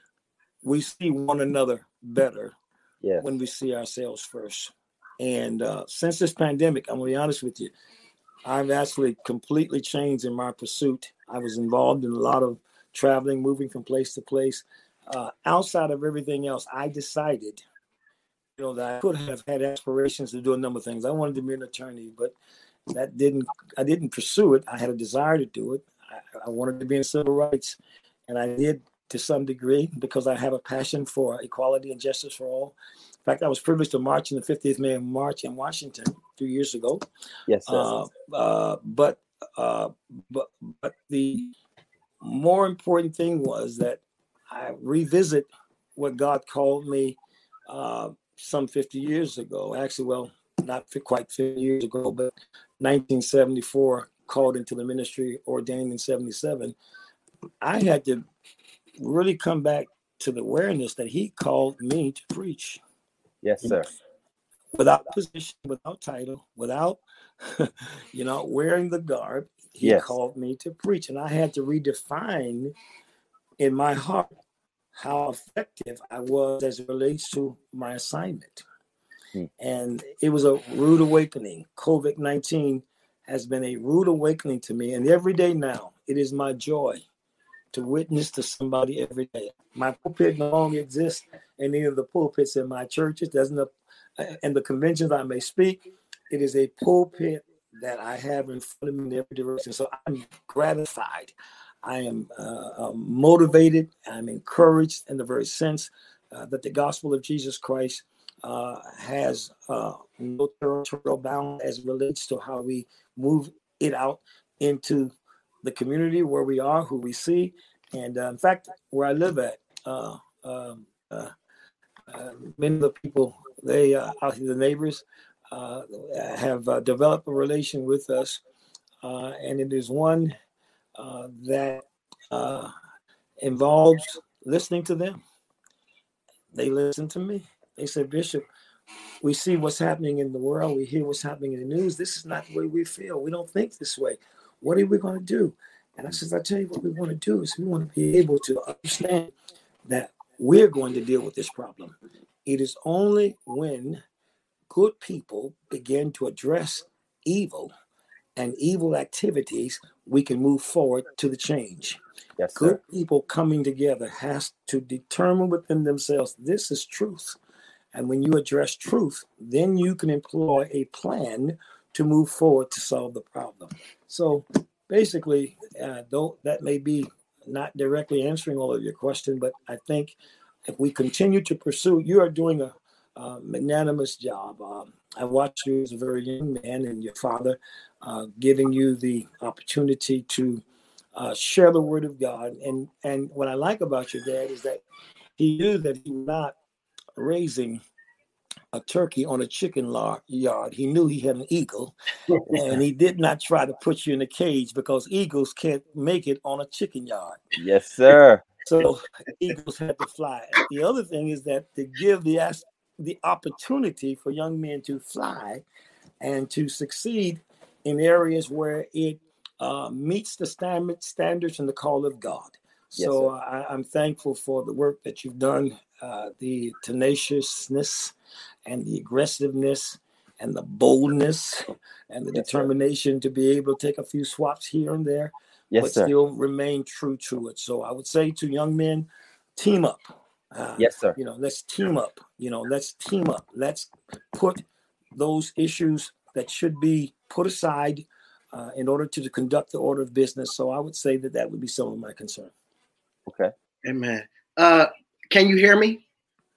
We see one another better yes. when we see ourselves first. And uh, since this pandemic, I'm going to be honest with you, I've actually completely changed in my pursuit. I was involved in a lot of traveling, moving from place to place. Uh, outside of everything else, I decided, you know, that I could have had aspirations to do a number of things. I wanted to be an attorney, but that didn't, I didn't pursue it. I had a desire to do it. I, I wanted to be in civil rights, and I did to some degree because I have a passion for equality and justice for all. In fact, I was privileged to march in the fiftieth May March in Washington two years ago. Yes, sir. Uh, uh, but, uh, but, but the more important thing was that I revisit what God called me uh, some fifty years ago. Actually, well, not quite fifty years ago, but nineteen seventy-four, called into the ministry, ordained in seventy-seven. I had to really come back to the awareness that he called me to preach. Yes, sir. Without position, without title, without, you know, wearing the garb, he yes. called me to preach. And I had to redefine in my heart how effective I was as it relates to my assignment. Hmm. And it was a rude awakening. COVID nineteen has been a rude awakening to me. And every day now, it is my joy to witness to somebody every day. My pulpit no longer exists in any of the pulpits in my churches. Doesn't and the conventions I may speak. It is a pulpit that I have in front of me in every direction. So I'm gratified. I am uh, uh, motivated. I'm encouraged in the very sense uh, that the gospel of Jesus Christ uh, has uh, no territorial bound as it relates to how we move it out into the community where we are, who we see. And uh, in fact, where I live at, uh, uh, uh, uh, many of the people, they uh, out here, the neighbors, uh, have uh, developed a relation with us. Uh, and it is one uh, that uh, involves listening to them. They listen to me. They say, Bishop, we see what's happening in the world. We hear what's happening in the news. This is not the way we feel. We don't think this way. What are we going to do? And I says, I tell you what we want to do is we want to be able to understand that we're going to deal with this problem. It is only when good people begin to address evil and evil activities, we can move forward to the change. Yes, sir. Good people coming together has to determine within themselves, this is truth. And when you address truth, then you can employ a plan to move forward to solve the problem. So basically, uh, though that may be not directly answering all of your question, but I think if we continue to pursue, you are doing a, a magnanimous job. Um, I watched you as a very young man and your father uh, giving you the opportunity to uh, share the word of God. And, and what I like about your dad is that he knew that he was not raising a turkey on a chicken yard. He knew he had an eagle, and he did not try to put you in a cage because eagles can't make it on a chicken yard. Yes, sir. So eagles had to fly. The other thing is that to give the the opportunity for young men to fly and to succeed in areas where it uh, meets the standard, standards and the call of God. So yes, I, I'm thankful for the work that you've done, uh, the tenaciousness and the aggressiveness and the boldness and the yes, determination sir. To be able to take a few swaps here and there, yes, but sir. Still remain true to it. So I would say to young men, team up. Uh, yes, sir. You know, let's team up. You know, let's team up. Let's put those issues that should be put aside uh, in order to conduct the order of business. So I would say that that would be some of my concern. Okay. Amen. Uh, can you hear me?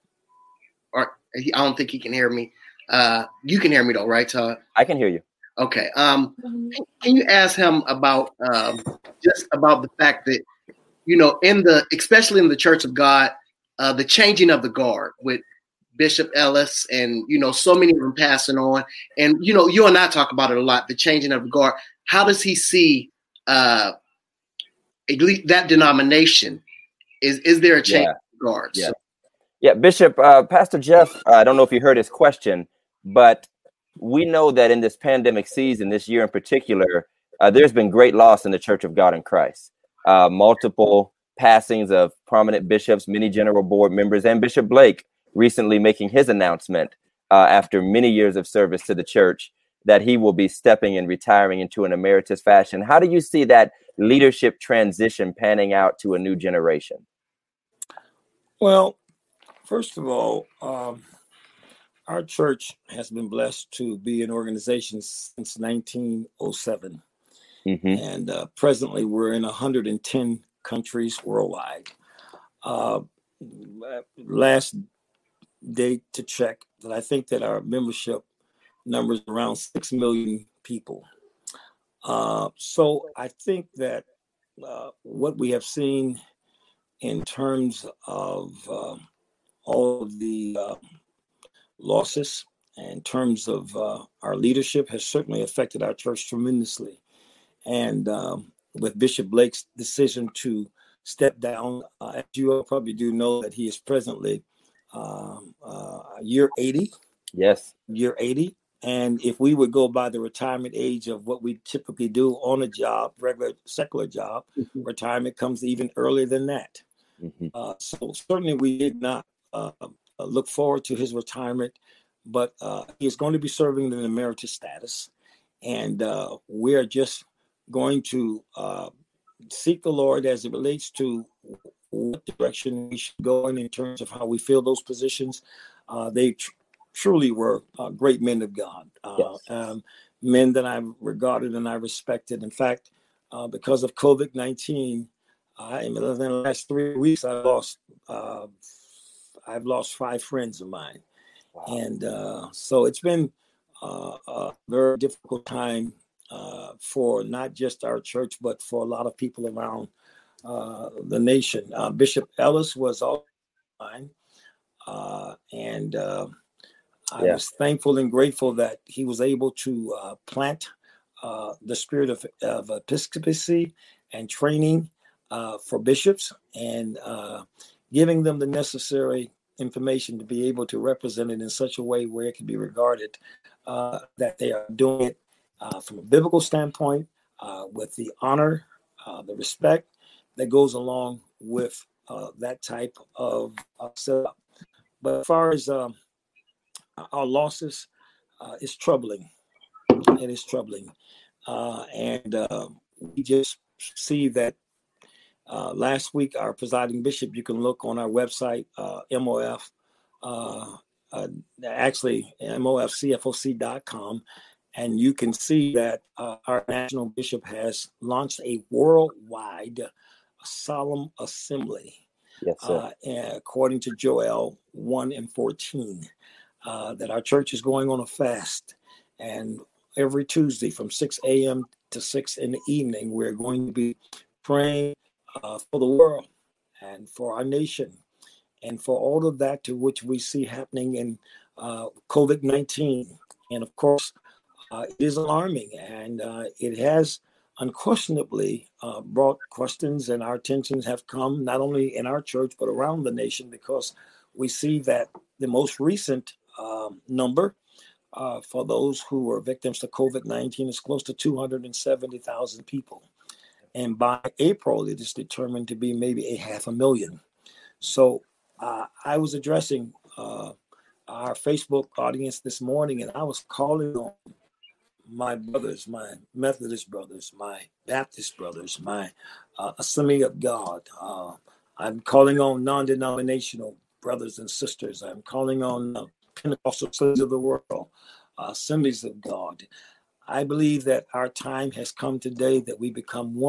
Or I don't think he can hear me. Uh, you can hear me though, right, Todd? I can hear you. Okay. Um, can you ask him about um, just about the fact that, you know, in the, especially in the Church of God, uh, the changing of the guard with Bishop Ellis and, you know, so many of them passing on. And, you know, you and I talk about it a lot, the changing of the guard. How does he see uh, at least that denomination? Is is there a change Yeah. of the guard? Yeah. So, Yeah, Bishop, uh, Pastor Jeff, uh, I don't know if you heard his question, but we know that in this pandemic season, this year in particular, uh, there's been great loss in the Church of God in Christ. Uh, multiple passings of prominent bishops, many general board members, and Bishop Blake recently making his announcement uh, after many years of service to the church that he will be stepping and retiring into an emeritus fashion. How do you see that leadership transition panning out to a new generation? Well, first of all, um, our church has been blessed to be an organization since nineteen oh seven. Mm-hmm. And uh, presently we're in one hundred ten countries worldwide. Uh, last date to check that I think that our membership numbers around six million people. Uh, so I think that uh, what we have seen in terms of uh, all of the uh, losses, in terms of uh, our leadership, has certainly affected our church tremendously. And um, with Bishop Blake's decision to step down, uh, as you all probably do know, that he is presently um, uh, year eighty. Yes. Year eighty. And if we would go by the retirement age of what we typically do on a job, regular secular job, mm-hmm. retirement comes even earlier than that. Mm-hmm. Uh, so certainly we did not uh, look forward to his retirement, but uh, he is going to be serving in an emeritus status. And uh, we are just going to uh, seek the Lord as it relates to what direction we should go in in terms of how we fill those positions. Uh, they tr- truly were uh, great men of God, uh, yes. um, men that I regarded and I respected. In fact, uh, because of COVID nineteen, I, in the last three weeks, I lost, uh, I've lost five friends of mine. Wow. And uh, so it's been uh, a very difficult time uh, for not just our church, but for a lot of people around uh, the nation. Uh, Bishop Ellis was also mine. Uh, and uh, I yeah. was thankful and grateful that he was able to uh, plant uh, the spirit of, of episcopacy and training uh, for bishops and uh, giving them the necessary information to be able to represent it in such a way where it can be regarded uh, that they are doing it uh, from a biblical standpoint uh, with the honor, uh, the respect that goes along with uh, that type of uh, setup. But as far as um, our losses, uh, it's troubling. It is troubling. Uh, and uh, we just see that uh, last week, our presiding bishop, you can look on our website, uh, M O F, uh, uh, actually M O F C F O C dot com, and you can see that uh, our national bishop has launched a worldwide solemn assembly. Yes, sir. Uh, according to Joel one and fourteen. Uh, that our church is going on a fast, and every Tuesday from six a.m. to six in the evening, we're going to be praying uh, for the world and for our nation and for all of that to which we see happening in uh, COVID nineteen. And of course, uh, it is alarming, and uh, it has unquestionably uh, brought questions, and our attentions have come not only in our church, but around the nation, because we see that the most recent Um, number uh, for those who were victims to COVID nineteen is close to two hundred seventy thousand people. And by April, it is determined to be maybe a half a million. So uh, I was addressing uh, our Facebook audience this morning, and I was calling on my brothers, my Methodist brothers, my Baptist brothers, my uh, Assembly of God. Uh, I'm calling on non-denominational brothers and sisters. I'm calling on uh, Pentecostal Assemblies of the world, uh, Assemblies of God. I believe that our time has come today that we become one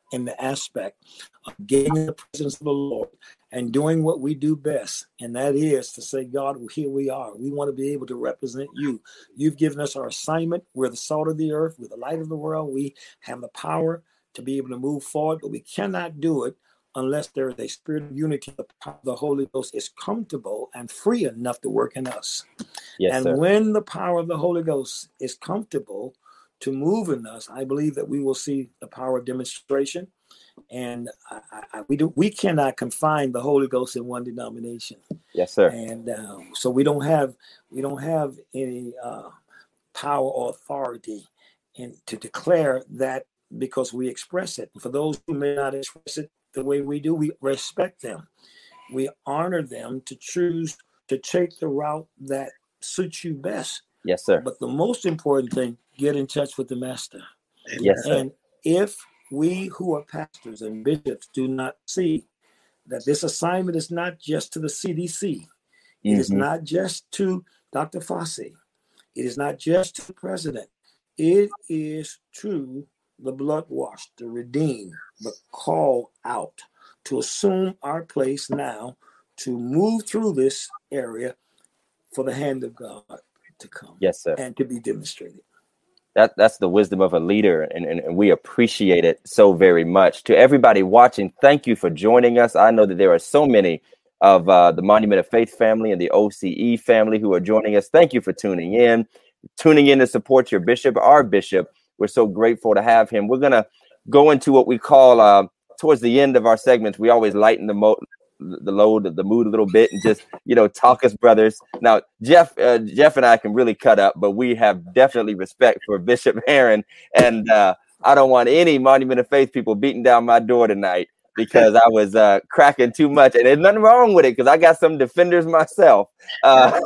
in the aspect of getting in the presence of the Lord and doing what we do best. And that is to say, God, here we are. We want to be able to represent you. You've given us our assignment. We're the salt of the earth. We're the light of the world. We have the power to be able to move forward, but we cannot do it unless there is a spirit of unity. The power of the Holy Ghost is comfortable and free enough to work in us. Yes, and sir. when the power of the Holy Ghost is comfortable to move in us, I believe that we will see the power of demonstration. And I, I, we do. We cannot confine the Holy Ghost in one denomination. Yes, sir. And uh, so we don't have we don't have any uh, power or authority in to declare that, because we express it. For those who may not express it the way we do, we respect them. We honor them to choose to take the route that suits you best. Yes, sir. But the most important thing, get in touch with the master. Yes, sir. And if we who are pastors and bishops do not see that this assignment is not just to the C D C, it Mm-hmm. is not just to Doctor Fossey, it is not just to the president, it is to the blood washed, the redeemed, the called out to assume our place now, to move through this area for the hand of God to come. Yes, sir. And to be demonstrated. That that's the wisdom of a leader, and, and, and we appreciate it so very much. To everybody watching, thank you for joining us. I know that there are so many of uh, the Monument of Faith family and the O C E family who are joining us. Thank you for tuning in, tuning in to support your bishop, our bishop. We're so grateful to have him. We're going to go into what we call, uh, towards the end of our segments, we always lighten the mo- the load of the mood a little bit and just, you know, talk as brothers. Now, Jeff, uh, Jeff and I can really cut up, but we have definitely respect for Bishop Herron. And uh, I don't want any Monument of Faith people beating down my door tonight because I was uh, cracking too much. And there's nothing wrong with it because I got some defenders myself. Uh,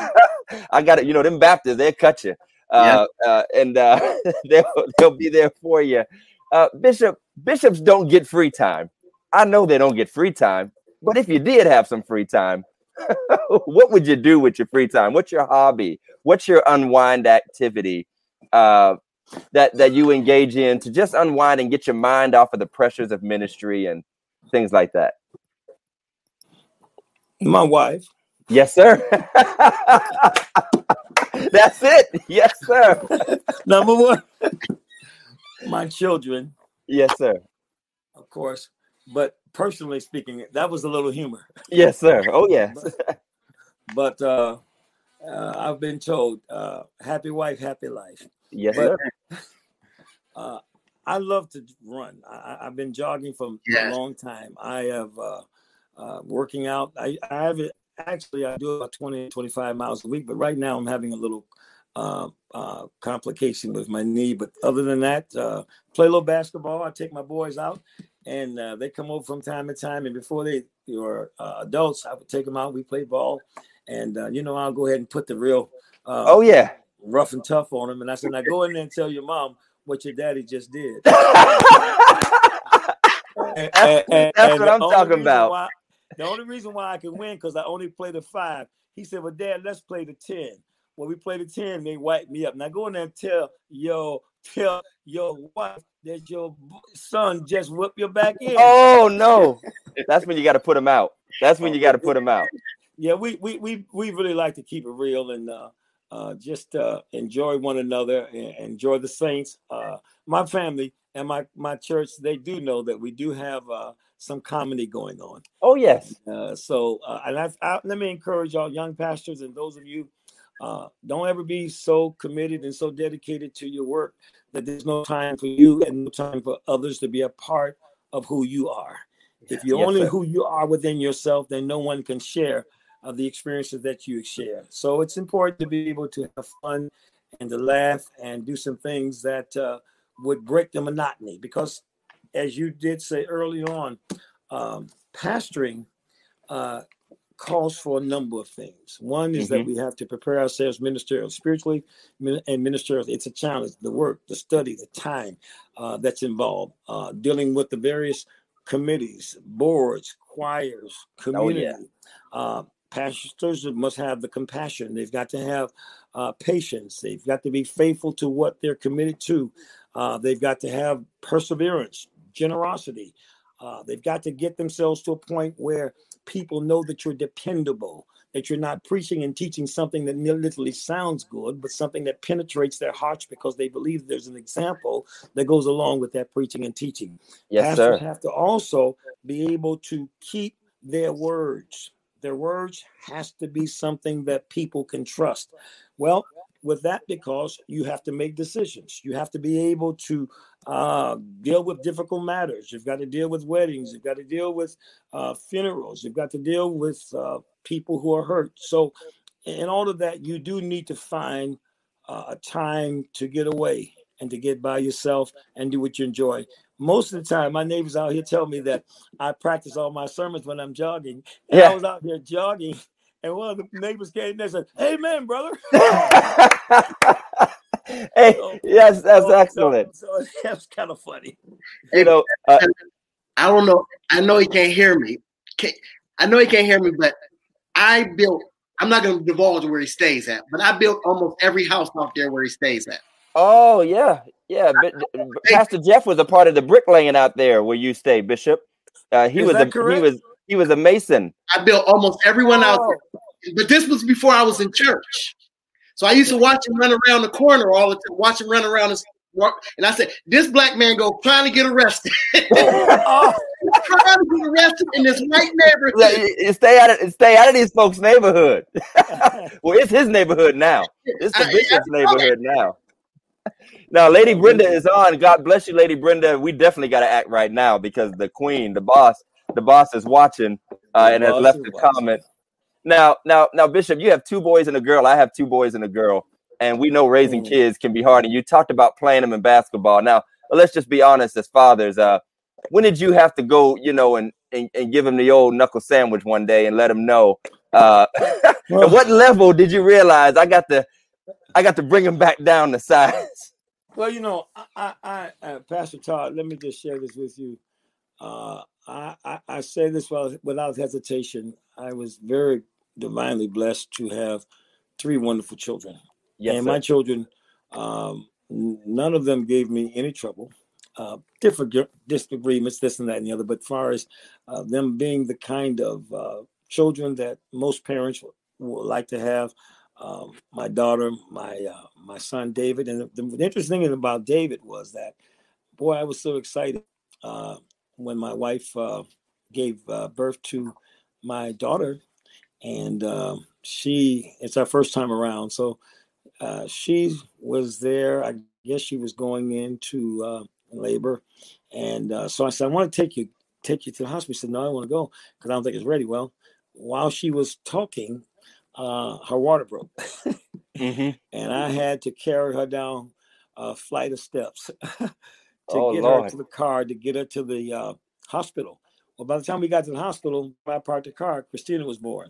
I got it. You know, them Baptists, they'll cut you. Uh, yeah. uh, and uh, they'll, they'll be there for you. Uh, Bishop, bishops don't get free time. I know they don't get free time. But if you did have some free time, what would you do with your free time? What's your hobby? What's your unwind activity uh, that, that you engage in to just unwind and get your mind off of the pressures of ministry and things like that? My wife. Yes, sir. That's it. Yes, sir. Number one. My children. Yes, sir. Of course. But personally speaking, that was a little humor. Yes, sir. Oh, yes. but but uh, uh, I've been told, uh, happy wife, happy life. Yes, but, sir. Uh, I love to run. I, I've been jogging for yes. a long time. I have uh, uh, working out. I, I have it. Actually, I do about twenty, twenty-five miles a week. But right now, I'm having a little uh, uh, complication with my knee. But other than that, uh, play a little basketball. I take my boys out. And uh, they come over from time to time. And before they were uh, adults, I would take them out. We play ball. And, uh, you know, I'll go ahead and put the real uh, oh, yeah, rough and tough on them. And I said, now go in there and tell your mom what your daddy just did. and, and, and, That's and what I'm talking about. Why, the only reason why I can win because I only play the five. He said, well, Dad, let's play the ten. When we play the ten, they wipe me up. Now go in there and tell your, tell your wife that your son just whipped your back in. Oh no, that's when you got to put him out. That's when you got to put him out. Yeah, we we we we really like to keep it real and uh, uh, just uh, enjoy one another and enjoy the saints. Uh, my family and my my church, they do know that we do have uh, some comedy going on. Oh yes. Uh, so uh, and I, I, let me encourage all young pastors and those of you. Uh, don't ever be so committed and so dedicated to your work that there's no time for you and no time for others to be a part of who you are. If you're yes, only sir. Who you are within yourself, then no one can share uh, the experiences that you share. So it's important to be able to have fun and to laugh and do some things that uh, would break the monotony. Because as you did say early on, um, pastoring uh, calls for a number of things. One is mm-hmm. that we have to prepare ourselves ministerial, spiritually and ministerial. It's a challenge, the work, the study, the time uh, that's involved, uh, dealing with the various committees, boards, choirs, community. Oh, yeah. uh, pastors must have the compassion. They've got to have uh, patience. They've got to be faithful to what they're committed to. Uh, they've got to have perseverance, generosity. Uh, they've got to get themselves to a point where people know that you're dependable, that you're not preaching and teaching something that literally sounds good, but something that penetrates their hearts because they believe there's an example that goes along with that preaching and teaching. Yes, Pastors sir. have to also be able to keep their words. Their words has to be something that people can trust. Well, with that, because you have to make decisions. You have to be able to uh, deal with difficult matters. You've got to deal with weddings. You've got to deal with uh, funerals. You've got to deal with uh, people who are hurt. So in all of that, you do need to find uh, a time to get away and to get by yourself and do what you enjoy. Most of the time, my neighbors out here tell me that I practice all my sermons when I'm jogging. And Yeah. I was out here jogging, and one of the neighbors came in and said, "Amen, brother." Hey, So- yes, that's so- excellent. So, so that's kind of funny. You know, uh, I don't know. I know he can't hear me. Can't, I know he can't hear me, but I built, I'm not going to divulge where he stays at, but I built almost every house out there where he stays at. oh yeah, yeah. But, but Pastor Jeff was a part of the bricklaying out there where you stay, Bishop. Uh, he Is was that a correct? he was he was a mason. I built almost everyone out Oh, there. But this was before I was in church. So I used to watch him run around the corner all the time, watch him run around and walk. And I said, this black man go trying to get arrested. oh, Trying to get arrested in this white Yeah, neighborhood. you- you stay out of stay out of these folks' neighborhood. Well, it's his neighborhood now. It's the I- bishop's I- neighborhood now. Now, Lady Brenda is on. God bless you, Lady Brenda. We definitely got to act right now because the queen, the boss, the boss is watching uh, The and has boss left is a watching. comment. Now, now, now, Bishop, you have two boys and a girl. I have two boys and a girl, and we know raising Mm. kids can be hard. And you talked about playing them in basketball. Now, let's just be honest as fathers. Uh, when did you have to go, you know, and, and, and give them the old knuckle sandwich one day and let them know? Uh, at what level did you realize I got to, I got to bring them back down the size? Well, you know, I, I, I uh, Pastor Todd, let me just share this with you. Uh, I, I, I say this without, without hesitation. I was very divinely blessed to have three wonderful children. Yes, and sir. my children, um, n- none of them gave me any trouble. Uh, different disagreements, this and that and the other. But as far as uh, them being the kind of uh, children that most parents would, would like to have, um, my daughter, my uh, my son David, and the, the interesting thing about David was that, boy, I was so excited uh, when my wife uh, gave uh, birth to my daughter, and uh, she it's our first time around, so uh, she was there. I guess she was going into uh, labor, and uh, so I said, "I want to take you take you to the hospital." She said, "No, I don't want to go because I don't think it's ready." Well, while she was talking, uh, her water broke, Mm-hmm. and I had to carry her down a flight of steps to Oh, get Lord. her to the car to get her to the uh, hospital. Well, by the time we got to the hospital, I parked the car. Christina was born,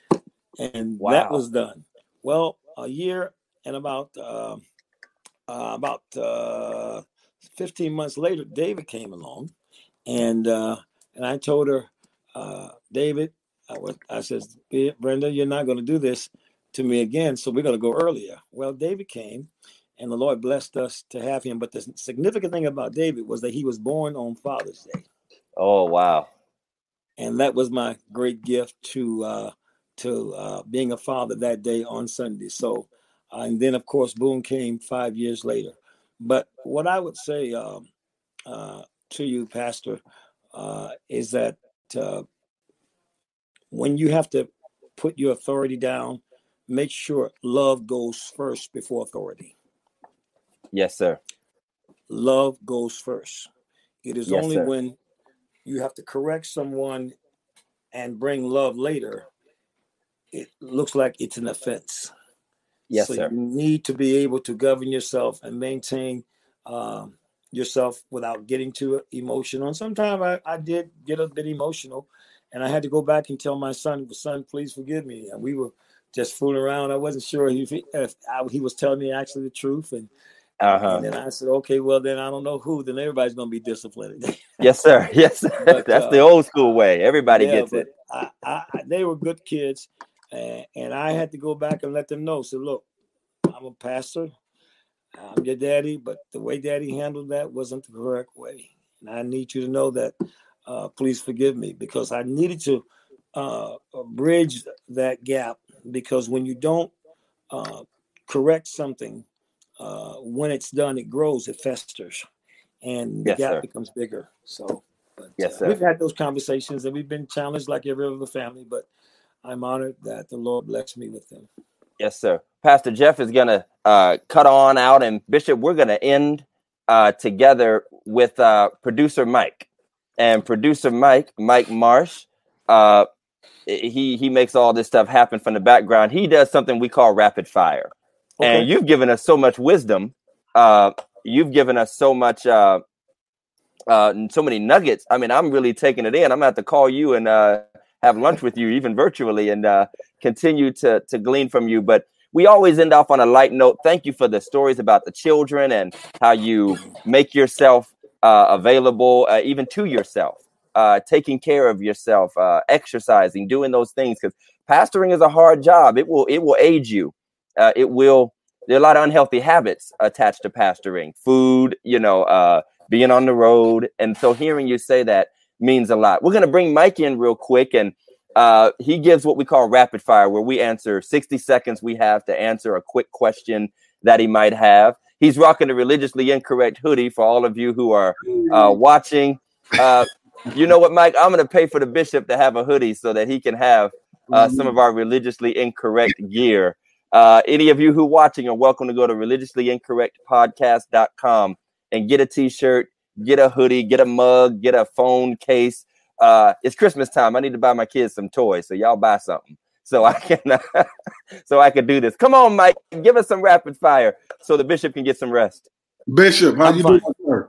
and Wow. that was done. Well, a year and about uh, uh, about uh, fifteen months later, David came along, and uh, and I told her, uh, David, I, was, I said, Brenda, you're not going to do this to me again, so we're going to go earlier. Well, David came, and the Lord blessed us to have him. But the significant thing about David was that he was born on Father's Day, Oh, wow. and that was my great gift to uh, to uh, being a father that day on Sunday. So, uh, and then of course, Boone came five years later. But what I would say um, uh, to you, Pastor, uh, is that uh, when you have to put your authority down, make sure love goes first before authority. Yes, sir. Love goes first. It is Yes, only sir. when you have to correct someone and bring love later, it looks like it's an offense. Yes, so sir. you need to be able to govern yourself and maintain um, yourself without getting too emotional. And sometimes I, I did get a bit emotional, and I had to go back and tell my son, son, please forgive me. And we were just fooling around. I wasn't sure if, he, if I, he was telling me actually the truth. And Uh-huh. and then I said, okay, well, then I don't know who. Then everybody's going to be disciplined. Yes, sir. Yes, sir. But, That's uh, the old school way. Everybody yeah, gets but it. I, I, I- they were good kids, and, and I had to go back and let them know. So look, I'm a pastor, I'm your daddy, but the way daddy handled that wasn't the correct way. And I need you to know that. Uh, please forgive me, because I needed to uh, bridge that gap, because when you don't uh, correct something, uh, when it's done, it grows, it festers, and the Yes, gap sir. becomes bigger. So but, yes, uh, sir. we've had those conversations, and we've been challenged like every other family, but I'm honored that the Lord blessed me with them. Yes, sir. Pastor Jeff is going to uh, cut on out, and Bishop, we're going to end uh, together with uh, producer Mike. And producer Mike, Mike Marsh, uh, he he makes all this stuff happen from the background. He does something we call rapid fire. Okay. And you've given us so much wisdom. Uh, you've given us so much, uh, uh, so many nuggets. I mean, I'm really taking it in. I'm going to have to call you and uh, have lunch with you, even virtually, and uh, continue to, to glean from you. But we always end off on a light note. Thank you for the stories about the children and how you make yourself uh, available, uh, even to yourself, uh, taking care of yourself, uh, exercising, doing those things. Because pastoring is a hard job. It will it will age you. Uh, it will. There are a lot of unhealthy habits attached to pastoring. Food, you know, uh, being on the road. And so hearing you say that means a lot. We're going to bring Mike in real quick, and uh, he gives what we call rapid fire, where we answer sixty seconds we have to answer a quick question that he might have. He's rocking the Religiously Incorrect hoodie for all of you who are uh, watching. Uh, you know what, Mike? I'm going to pay for the bishop to have a hoodie so that he can have uh, some of our Religiously Incorrect gear. Uh, any of you who are watching are welcome to go to religiously incorrect podcast dot com and get a t-shirt, get a hoodie, get a mug, get a phone case. Uh, it's Christmas time. I need to buy my kids some toys, so y'all buy something so I can uh, so I can do this. Come on, Mike, give us some rapid fire so the bishop can get some rest. Bishop, how I'm you fine. doing, sir?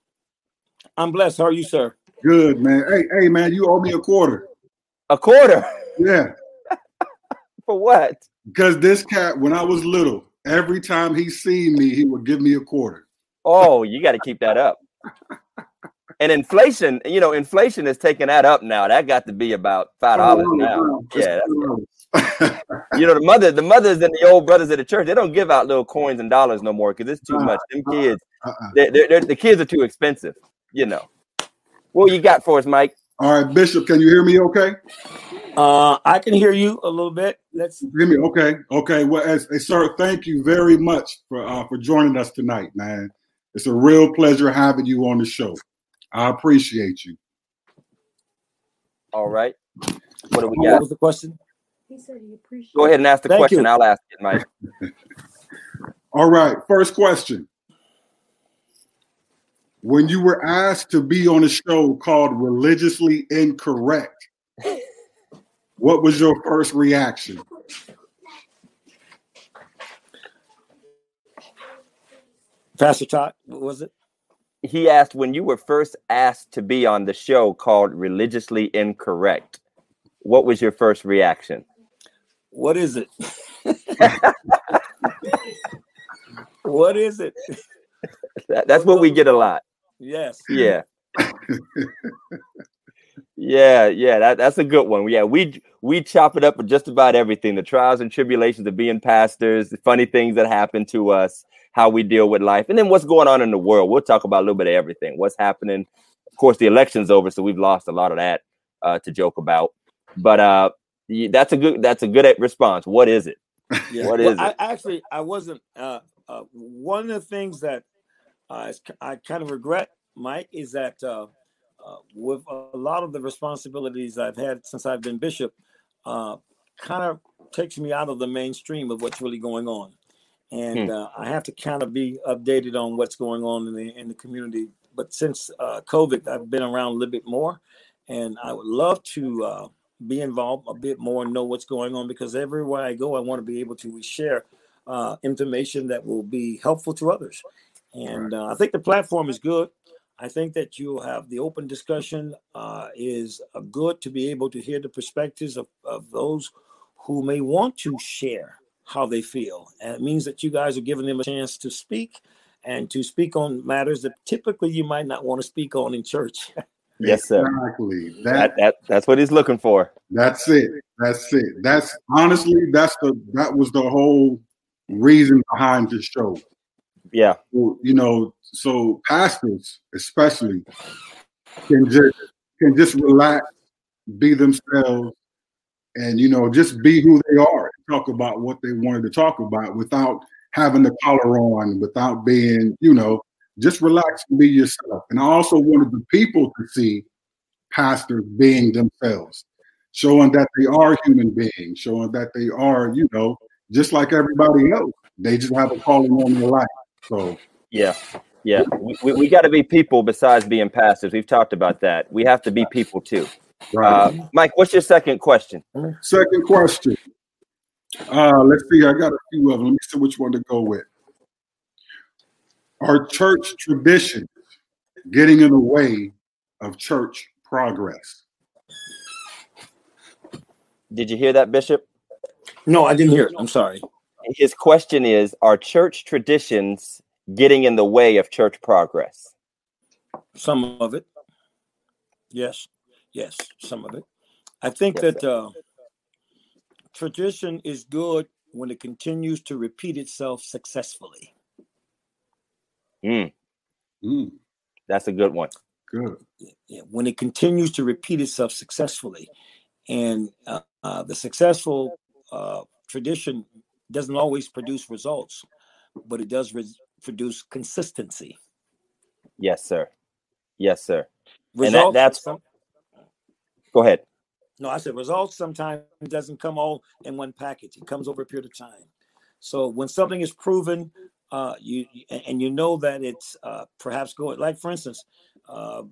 I'm blessed. How are you, sir? Good, man. Hey, hey, man, you owe me a quarter. A quarter? Yeah. For what? Because this cat, when I was little, every time he seen me, he would give me a quarter. Oh, you got to keep that up. And inflation, you know, inflation is taking that up now. That got to be about five dollars Oh, now. wow. Yeah, that's, you know, the mother, the mothers and the old brothers of the church, they don't give out little coins and dollars no more because it's too uh, much. Them kids, uh, uh, they're, they're, they're, the kids are too expensive. You know. What you got for us, Mike? All right, Bishop, can you hear me? Okay. Uh, I can hear you a little bit. Let's Hear me? Okay. Okay. Well, as, as, sir, thank you very much for uh, for joining us tonight, man. It's a real pleasure having you on the show. I appreciate you. All right. What do we What got? was the question? He said he appreciates. Go ahead and ask the Thank question. you. I'll ask it, Mike. All right. First question. When you were asked to be on a show called Religiously Incorrect, what was your first reaction? Pastor Todd, what was it? He asked, when you were first asked to be on the show called Religiously Incorrect, what was your first reaction? What is it? What is it? That, that's what we get a lot. Yes. Yeah. Yeah, yeah, that, that's a good one. Yeah, we we chop it up with just about everything. The trials and tribulations of being pastors, the funny things that happen to us, how we deal with life, and then what's going on in the world. We'll talk about a little bit of everything. What's happening. Of course, the election's over, so we've lost a lot of that uh, to joke about. But uh, that's a good that's a good response. What is it? Yeah. What Well, is I, it? actually, I wasn't. Uh, uh, one of the things that uh, I kind of regret, Mike, is that uh, uh, with a lot of the responsibilities I've had since I've been bishop, uh, kind of takes me out of the mainstream of what's really going on, and Hmm. uh, I have to kind of be updated on what's going on in the in the community. But since uh, COVID, I've been around a little bit more, and I would love to uh, be involved a bit more and know what's going on, because everywhere I go, I want to be able to share uh, information that will be helpful to others. And uh, I think the platform is good. I think that you have the open discussion uh, is uh, good to be able to hear the perspectives of, of those who may want to share how they feel. And it means that you guys are giving them a chance to speak and to speak on matters that typically you might not want to speak on in church. Yes, sir. Exactly. That, That, that that's what he's looking for. that's it. That's it. That's honestly, that's the that was the whole reason behind the show. Yeah. So, you know, so pastors especially can just can just relax, be themselves, and you know, just be who they are. Talk about what they wanted to talk about without having the collar on, without being, you know, just relax and be yourself. And I also wanted the people to see pastors being themselves, showing that they are human beings, showing that they are, you know, just like everybody else. They just have a calling on their life. So yeah, yeah, we, we, we got to be people besides being pastors. We've talked about that. We have to be people too. right. Uh, Mike, what's your second question? Second question. Uh, let's see. I got a few of them. Let me see which one to go with. Are church traditions getting in the way of church progress? Did you hear that, Bishop? No, I didn't hear it. I'm sorry. His question is, are church traditions getting in the way of church progress? Some of it. Yes. Yes, some of it. I think Yes, that uh, tradition is good when it continues to repeat itself successfully. Mm, Mm, that's a good one. good. Yeah, when it continues to repeat itself successfully. And uh, uh, the successful uh, tradition doesn't always produce results, but it does re- produce consistency. Yes, sir. Yes, sir. Results. And that, that's. Some, go ahead. no, I said results sometimes doesn't come all in one package. It comes over a period of time. So when something is proven, uh, you and you know that it's uh, perhaps going, like for instance, uh,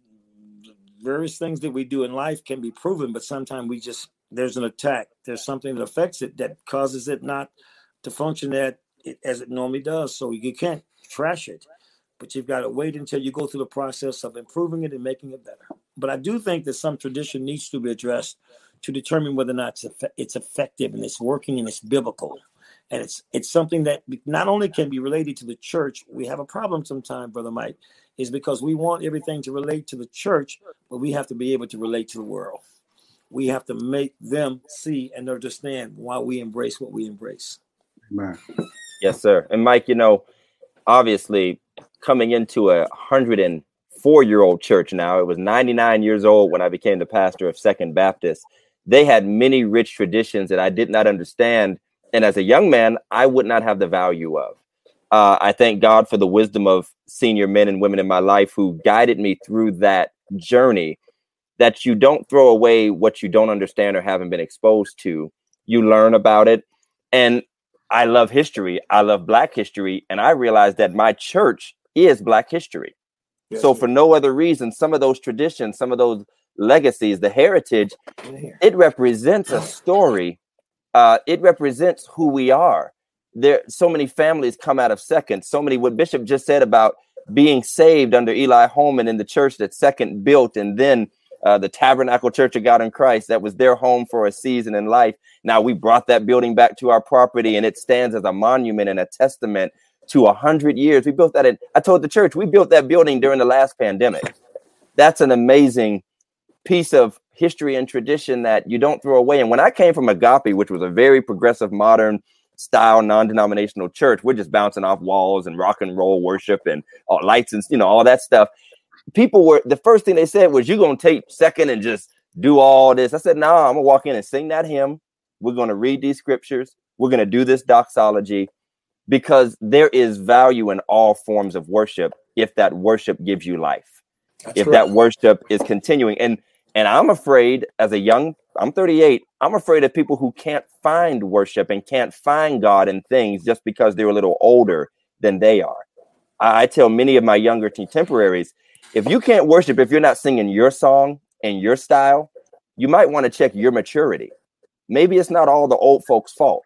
various things that we do in life can be proven, but sometimes we just, there's an attack. There's something that affects it that causes it not to function at it, as it normally does. So you can't trash it, but you've got to wait until you go through the process of improving it and making it better. But I do think that some tradition needs to be addressed to determine whether or not it's, eff- it's effective and it's working and it's biblical. And it's it's something that not only can be related to the church. We have a problem sometimes, Brother Mike, is because we want everything to relate to the church, but we have to be able to relate to the world. We have to make them see and understand why we embrace what we embrace. Amen. Yes, sir. And Mike, you know, obviously coming into a one hundred four year old church now, it was ninety-nine years old when I became the pastor of Second Baptist. They had many rich traditions that I did not understand. And as a young man, I would not have the value of. Uh, I thank God for the wisdom of senior men and women in my life who guided me through that journey, that you don't throw away what you don't understand or haven't been exposed to. You learn about it. And I love history. I love Black history. And I realized that my church is Black history. Yes, so for no other reason, some of those traditions, some of those legacies, the heritage, it represents a story. Uh, it represents who we are. There, so many families come out of Second. So many, what Bishop just said about being saved under Eli Holman in the church that Second built, and then uh, the Tabernacle Church of God in Christ, that was their home for a season in life. Now we brought that building back to our property, and it stands as a monument and a testament to a hundred years. We built that in, I told the church, we built that building during the last pandemic. That's an amazing piece of history and tradition that you don't throw away. And when I came from Agape, which was a very progressive, modern style, non-denominational church, we're just bouncing off walls and rock and roll worship and uh, lights and, you know, all that stuff. People were, the first thing they said was, you're going to take Second and just do all this. I said, no, nah, I'm going to walk in and sing that hymn. We're going to read these scriptures. We're going to do this doxology, because there is value in all forms of worship if that worship gives you life. That's if right. that worship is continuing. And and I'm afraid, as a young, I'm thirty-eight, I'm afraid of people who can't find worship and can't find God in things just because they're a little older than they are. I, I tell many of my younger contemporaries, if you can't worship, if you're not singing your song and your style, you might want to check your maturity. Maybe it's not all the old folks' fault.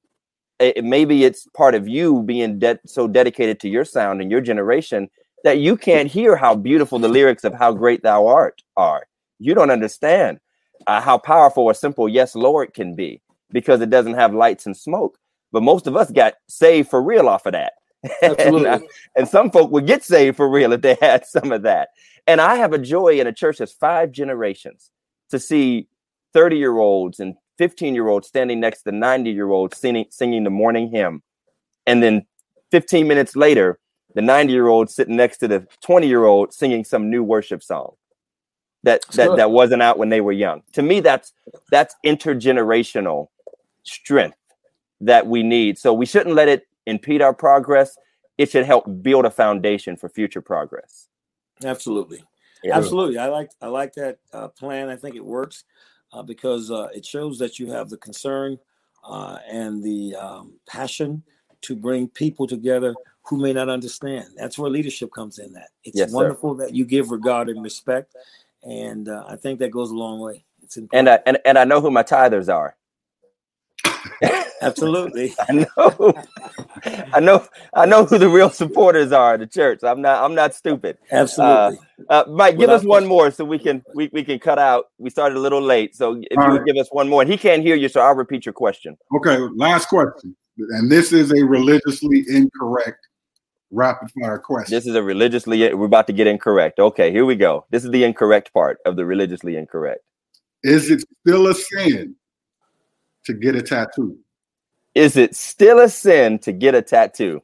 It, maybe it's part of you being de- so dedicated to your sound and your generation that you can't hear how beautiful the lyrics of How Great Thou Art are. You don't understand uh, how powerful a simple yes, Lord can be, because it doesn't have lights and smoke. But most of us got saved for real off of that. and, uh, and some folk would get saved for real if they had some of that. And I have a joy in a church that's five generations to see thirty-year-olds and fifteen-year-olds standing next to ninety-year-olds singing, singing the morning hymn, and then fifteen minutes later, the ninety year old sitting next to the twenty year old singing some new worship song that that, that wasn't out when they were young. To me, that's that's intergenerational strength that we need. So we shouldn't let it impede our progress. It should help build a foundation for future progress. Absolutely. Yeah. Absolutely. I like I like that uh, plan. I think it works uh, because uh, it shows that you have the concern uh, and the um, passion to bring people together who may not understand. That's where leadership comes in. That it's yes, wonderful sir. that you give regard and respect, and uh, I think that goes a long way. It's and I, and and I know who my tithers are. Absolutely. I know. I know. I know who the real supporters are of the church. I'm not. I'm not stupid. Absolutely. Uh, uh, Mike, give Without us one more so we can we, we can cut out. We started a little late, so if All you right. would give us one more, and he can't hear you, so I'll repeat your question. Okay, last question, and this is a religiously incorrect rapid fire question. This is a religiously. We're about to get incorrect. Okay, here we go. This is the incorrect part of the religiously incorrect. Is it still a sin to get a tattoo? Is it still a sin to get a tattoo?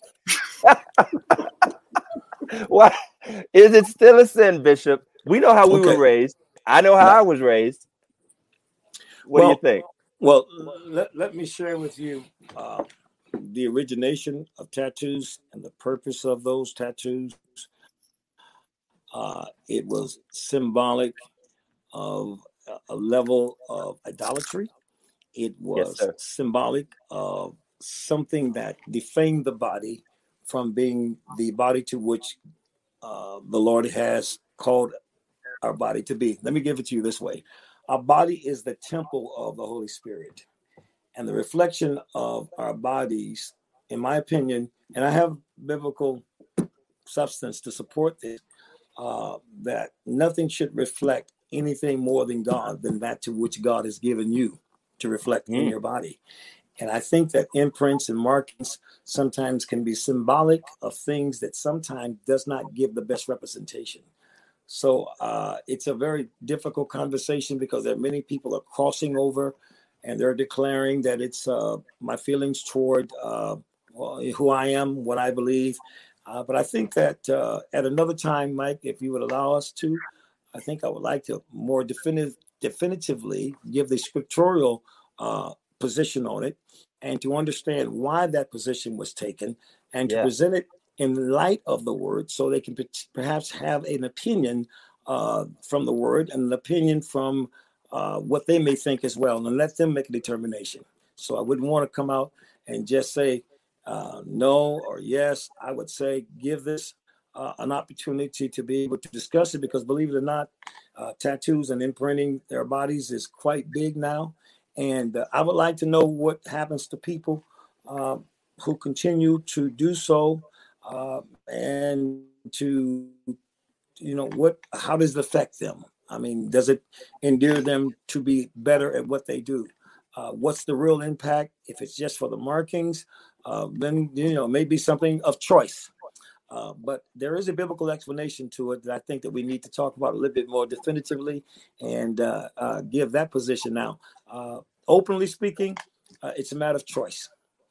Why is it still a sin, Bishop? We know how we Okay. were raised. I know how Yeah. I was raised. What Well, do you think? Well, let, let me share with you uh, the origination of tattoos and the purpose of those tattoos. Uh, it was symbolic of a level of idolatry. It was Yes, sir. symbolic of something that defamed the body from being the body to which uh, the Lord has called our body to be. Let me give it to you this way. Our body is the temple of the Holy Spirit. And the reflection of our bodies, in my opinion, and I have biblical substance to support this, uh, that nothing should reflect anything more than God, than that to which God has given you to reflect mm. in your body. And I think that imprints and markings sometimes can be symbolic of things that sometimes does not give the best representation. So uh, it's a very difficult conversation because there are many people are crossing over and they're declaring that it's uh, my feelings toward uh, who I am, what I believe. Uh, but I think that uh, at another time, Mike, if you would allow us to, I think I would like to more definitive, definitively give the scriptural uh, position on it and to understand why that position was taken and to Yeah. present it in light of the word so they can perhaps have an opinion uh, from the word and an opinion from uh, what they may think as well, and let them make a determination. So I wouldn't want to come out and just say uh, no or yes. I would say give this uh, an opportunity to be able to discuss it because believe it or not, uh, tattoos and imprinting their bodies is quite big now. And uh, I would like to know what happens to people uh, who continue to do so uh, and to, you know, what, how does it affect them? I mean, does it endear them to be better at what they do? Uh, what's the real impact? If it's just for the markings, uh, then, you know, maybe something of choice. Uh, but there is a biblical explanation to it that I think that we need to talk about a little bit more definitively and uh, uh, give that position now. Uh, openly speaking, uh, it's a matter of choice.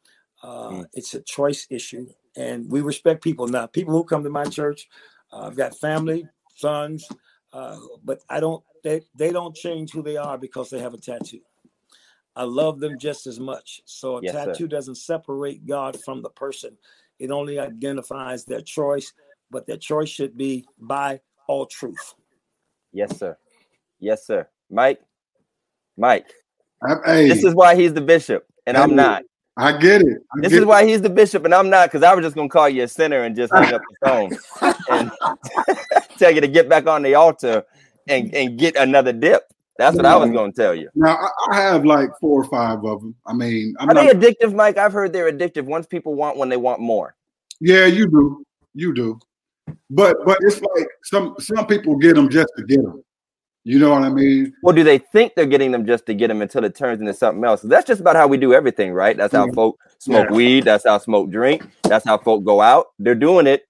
Uh, mm. It's a choice issue. And we respect people. Now, people who come to my church, uh, I've got family, sons, uh, but I don't, they, they don't change who they are because they have a tattoo. I love them just as much. So a yes, tattoo sir. doesn't separate God from the person. It only identifies their choice, but their choice should be by all truth. Yes, sir. Yes, sir. Mike, Mike, hey, this is why he's the bishop and hey, I'm not. I get it. I this get is why he's the bishop and I'm not, because I was just going to call you a sinner and just hang up the phone and tell you to get back on the altar and, and get another dip. That's what I was going to tell you. Now, I have like four or five of them. I mean, I'm are not... they addictive, Mike? I've heard they're addictive. Once people want one, they want more. Yeah, you do. You do. But but it's like some some people get them just to get them. You know what I mean? Well, do they think they're getting them just to get them until it turns into something else? That's just about how we do everything, right? That's how yeah. folk smoke yeah. weed. That's how smoke drink. That's how folk go out. They're doing it.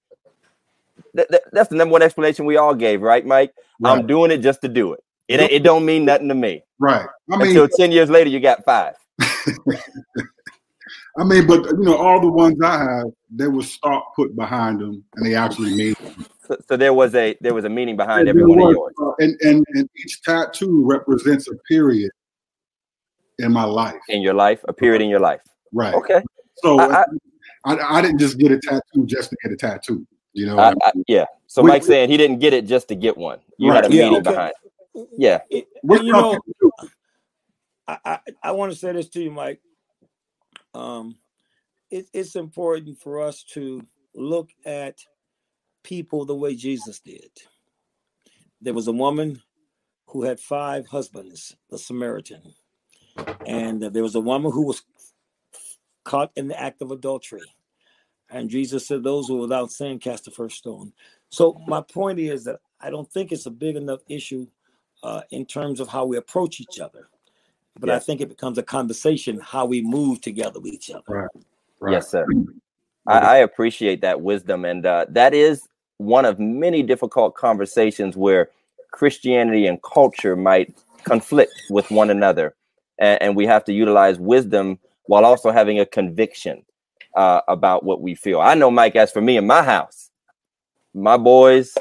Th- th- that's the number one explanation we all gave, right, Mike? Right. I'm doing it just to do it. It it don't mean nothing to me. Right. I mean, until ten years later, you got five. I mean, but you know, all the ones I have, there was thought put behind them, and they actually made them. So, so there was a there was a meaning behind And every there one of was, yours. uh, and, and and each tattoo represents a period in my life. In your life, a period in your life. Right. Okay. So I, I, I, I didn't just get a tattoo just to get a tattoo. You know. I, what I I, mean? yeah. So We- Mike's saying he didn't get it just to get one. You Right. had a Yeah, meaning okay. behind it. Yeah. It, We're and, you know, talking too. I, I, I want to say this to you, Mike. Um, it, it's important for us to look at people the way Jesus did. There was a woman who had five husbands, the Samaritan, and uh, there was a woman who was caught in the act of adultery. And Jesus said, those who are without sin cast the first stone. So my point is that I don't think it's a big enough issue uh, in terms of how we approach each other. But Yeah. I think it becomes a conversation how we move together with each other. Right. Right. Yes, sir. I, I appreciate that wisdom. And uh, that is one of many difficult conversations where Christianity and culture might conflict with one another. And, and we have to utilize wisdom while also having a conviction uh, about what we feel. I know, Mike, as for me in my house, my boys,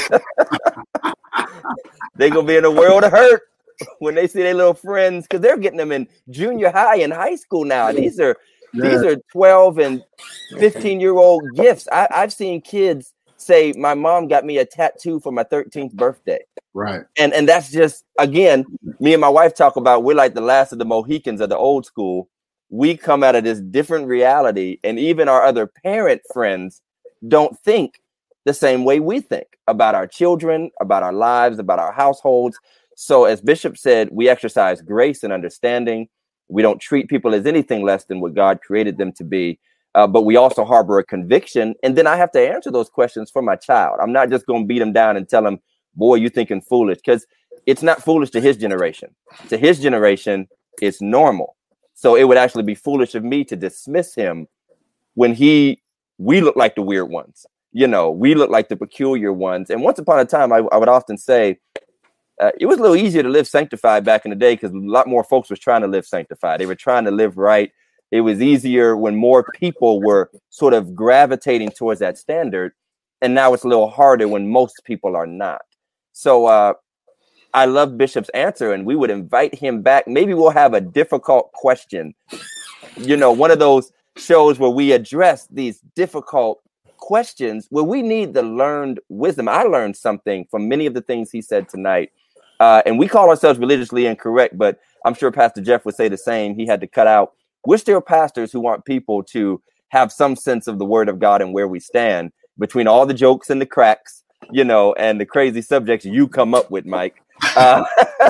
they're going to be in a world of hurt when they see their little friends, because they're getting them in junior high and high school now. These are Yeah. these are twelve and fifteen year old gifts. I, I've seen kids say, my mom got me a tattoo for my thirteenth birthday. Right. And and that's just, again, me and my wife talk about, we're like the last of the Mohicans of the old school. We come out of this different reality, and even our other parent friends don't think the same way we think about our children, about our lives, about our households. So as Bishop said, we exercise grace and understanding. We don't treat people as anything less than what God created them to be. Uh, but we also harbor a conviction. And then I have to answer those questions for my child. I'm not just going to beat him down and tell him, boy, you're thinking foolish, because it's not foolish to his generation. To his generation, it's normal. So it would actually be foolish of me to dismiss him when he, we look like the weird ones. You know, we look like the peculiar ones. And once upon a time, I, I would often say, Uh, it was a little easier to live sanctified back in the day because a lot more folks was trying to live sanctified. They were trying to live right. It was easier when more people were sort of gravitating towards that standard. And now it's a little harder when most people are not. So uh, I love Bishop's answer, and we would invite him back. Maybe we'll have a difficult question. You know, one of those shows where we address these difficult questions where we need the learned wisdom. I learned something from many of the things he said tonight. Uh, and we call ourselves religiously incorrect, but I'm sure Pastor Jeff would say the same. He had to cut out. We're still pastors who want people to have some sense of the word of God and where we stand between all the jokes and the cracks, you know, and the crazy subjects you come up with, Mike. Uh,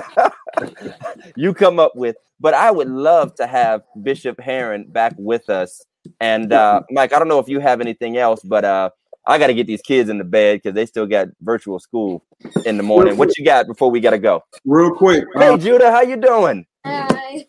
you come up with. But I would love to have Bishop Herron back with us. And uh, Mike, I don't know if you have anything else, but uh, I got to get these kids into bed because they still got virtual school in the morning. What you got before we got to go? Real quick. Hey, Uh, Judah, how you doing? Hi.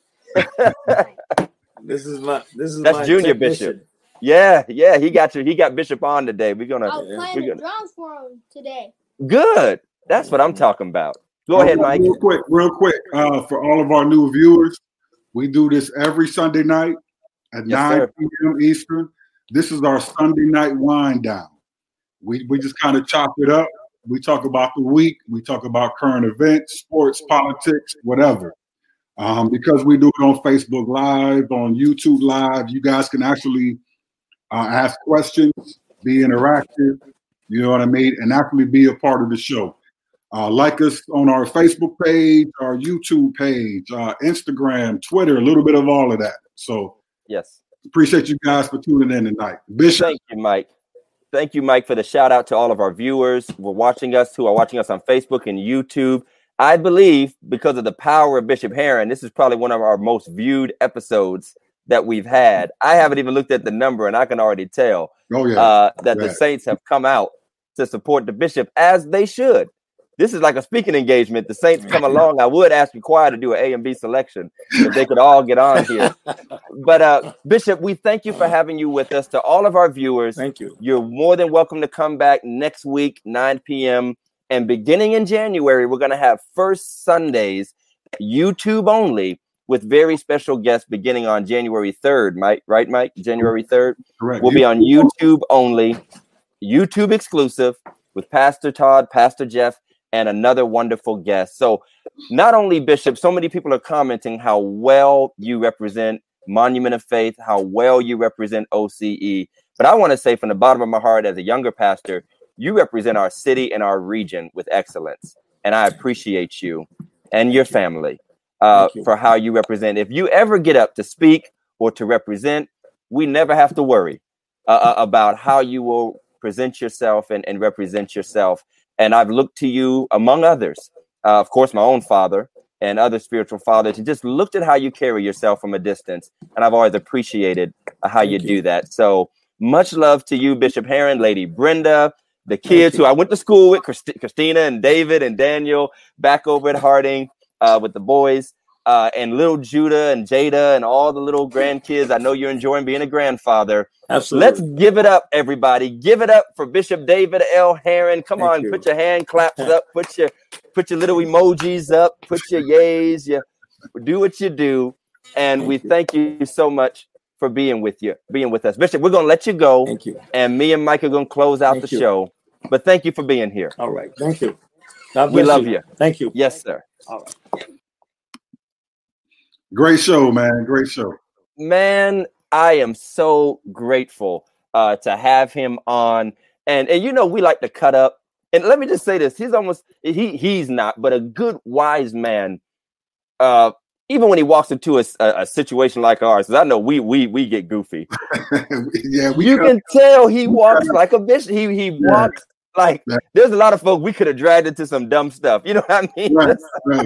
This is my this is That's my Junior technician. Bishop. Yeah, yeah, he got you. He got Bishop on today. We're gonna. I was Yeah. playing we're the gonna drums for him today. good. That's what I'm talking about. Go ahead, Mike. Real quick, real quick. Uh, for all of our new viewers, we do this every Sunday night at Yes, nine sir. p.m. Eastern. This is our Sunday night wind down. We we just kind of chop it up. We talk about the week. We talk about current events, sports, politics, whatever. Um, because we do it on Facebook Live, on YouTube Live, you guys can actually uh, ask questions, be interactive, you know what I mean, and actually be a part of the show. Uh, like us on our Facebook page, our YouTube page, uh, Instagram, Twitter, a little bit of all of that. So Yes. appreciate you guys for tuning in tonight. Bishop, Thank you, Mike. Thank you, Mike, for the shout out to all of our viewers who are watching us, who are watching us on Facebook and YouTube. I believe because of the power of Bishop Herron, this is probably one of our most viewed episodes that we've had. I haven't even looked at the number, and I can already tell oh yeah, uh, that the Right. saints have come out to support the bishop as they should. This is like a speaking engagement. The saints come along. I would ask the choir to do an A and B selection if they could all get on here. But uh, Bishop, we thank you for having you with us. To all of our viewers, Thank you. you're more than welcome to come back next week, nine p.m. And beginning in January, we're going to have First Sundays, YouTube only, with very special guests beginning on January third, Mike, right, Mike? January third. Correct. We'll be on YouTube only, YouTube exclusive with Pastor Todd, Pastor Jeff, and another wonderful guest. So not only Bishop, so many people are commenting how well you represent Monument of Faith, how well you represent O C E. But I want to say from the bottom of my heart, as a younger pastor, you represent our city and our region with excellence. And I appreciate you and your family uh, you. for how you represent. If you ever get up to speak or to represent, we never have to worry uh, about how you will present yourself and, and represent yourself. And I've looked to you, among others, uh, of course, my own father and other spiritual fathers, and just looked at how you carry yourself from a distance. And I've always appreciated uh, how you, you do that. So much love to you, Bishop Herron, Lady Brenda, the kids who I went to school with, Christ- Christina and David and Daniel, back over at Harding uh, with the boys, uh, and little Judah and Jada and all the little grandkids. I know you're enjoying being a grandfather. Absolutely. Let's give it up, everybody. Give it up for Bishop David L. Herron. Come Thank on, you. Put your hand claps up. Put your put your little emojis up. Put your yays. Your, do what you do. And thank we you. Thank you so much for being with you, being with us. Bishop, we're going to let you go. Thank you. And me and Mike are going to close out thank the you. show. But thank you for being here. All right. Thank you. God bless we love you. you. Thank you. Yes, sir. All right. Great show, man. Great show. Man, I am so grateful uh, to have him on. And, and, you know, we like to cut up. And let me just say this. He's almost, he he's not, but a good, wise man. Uh, even when he walks into a, a, a situation like ours, because I know we we we get goofy. yeah, we You can tell he walks like a bishop. He, he yeah. walks. Like, yeah. there's a lot of folk we could have dragged into some dumb stuff. You know what I mean? Right,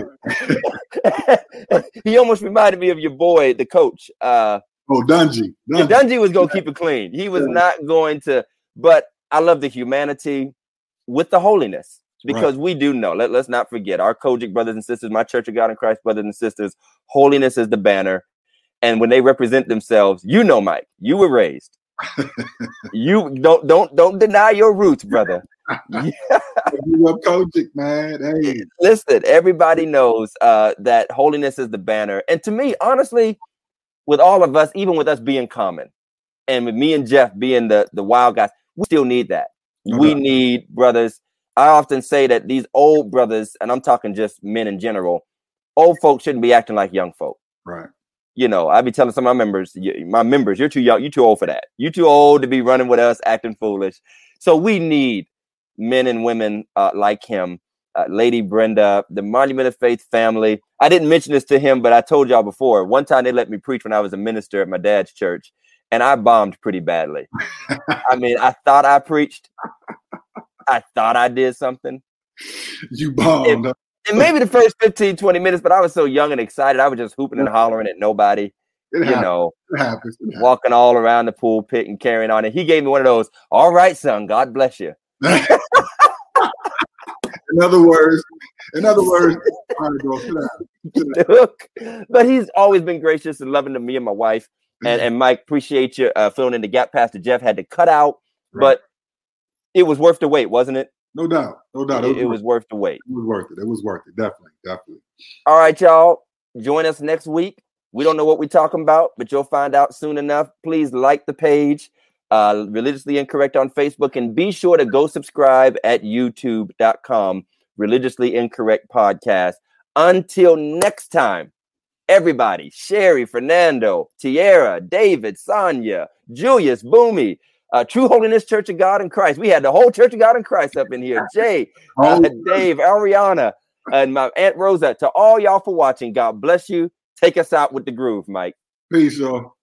right. He almost reminded me of your boy, the coach. Uh, oh, Dungy. Dungy. Dungy was going to keep it clean. He was yeah. not going to. But I love the humanity with the holiness. Because right. we do know, let, let's not forget, our Kojic brothers and sisters, my Church of God in Christ brothers and sisters, holiness is the banner. And when they represent themselves, you know, Mike, you were raised. you don't don't don't deny your roots, brother. Yeah. You up Kojic, man. Hey. Listen, everybody knows uh, that holiness is the banner. And to me, honestly, with all of us, even with us being common, and with me and Jeff being the, the wild guys, we still need that. Okay. We need brothers. I often say that these old brothers, and I'm talking just men in general, old folks shouldn't be acting like young folk. Right. You know, I be telling some of my members, my members, you're too young, you're too old for that. You're too old to be running with us, acting foolish. So we need men and women uh, like him, uh, Lady Brenda, the Monument of Faith family. I didn't mention this to him, but I told y'all before. One time they let me preach when I was a minister at my dad's church, and I bombed pretty badly. I mean, I thought I preached. I thought I did something. You bombed. And, and maybe the first fifteen, twenty minutes, but I was so young and excited. I was just hooping and hollering at nobody. It you happens. know, it happens. It happens. Walking all around the pulpit and carrying on. And he gave me one of those, all right, son, God bless you. in other words, in other words, Look, but he's always been gracious and loving to me and my wife. And, and Mike, appreciate you uh, filling in the gap. Pastor Jeff had to cut out, right. but it was worth the wait, wasn't it? No doubt. No doubt. It, it, was, it was worth the wait. It was worth it. It was worth it. Definitely. Definitely. All right, y'all. Join us next week. We don't know what we're talking about, but you'll find out soon enough. Please like the page, uh, Religiously Incorrect on Facebook, and be sure to go subscribe at youtube dot com, Religiously Incorrect Podcast. Until next time, everybody, Sherry, Fernando, Tierra, David, Sonia, Julius, Boomy, Uh, True Holiness Church of God in Christ. We had the whole Church of God in Christ up in here. Jay, uh, Dave, Ariana, and my Aunt Rosa. To all y'all for watching, God bless you. Take us out with the groove, Mike. Peace, y'all.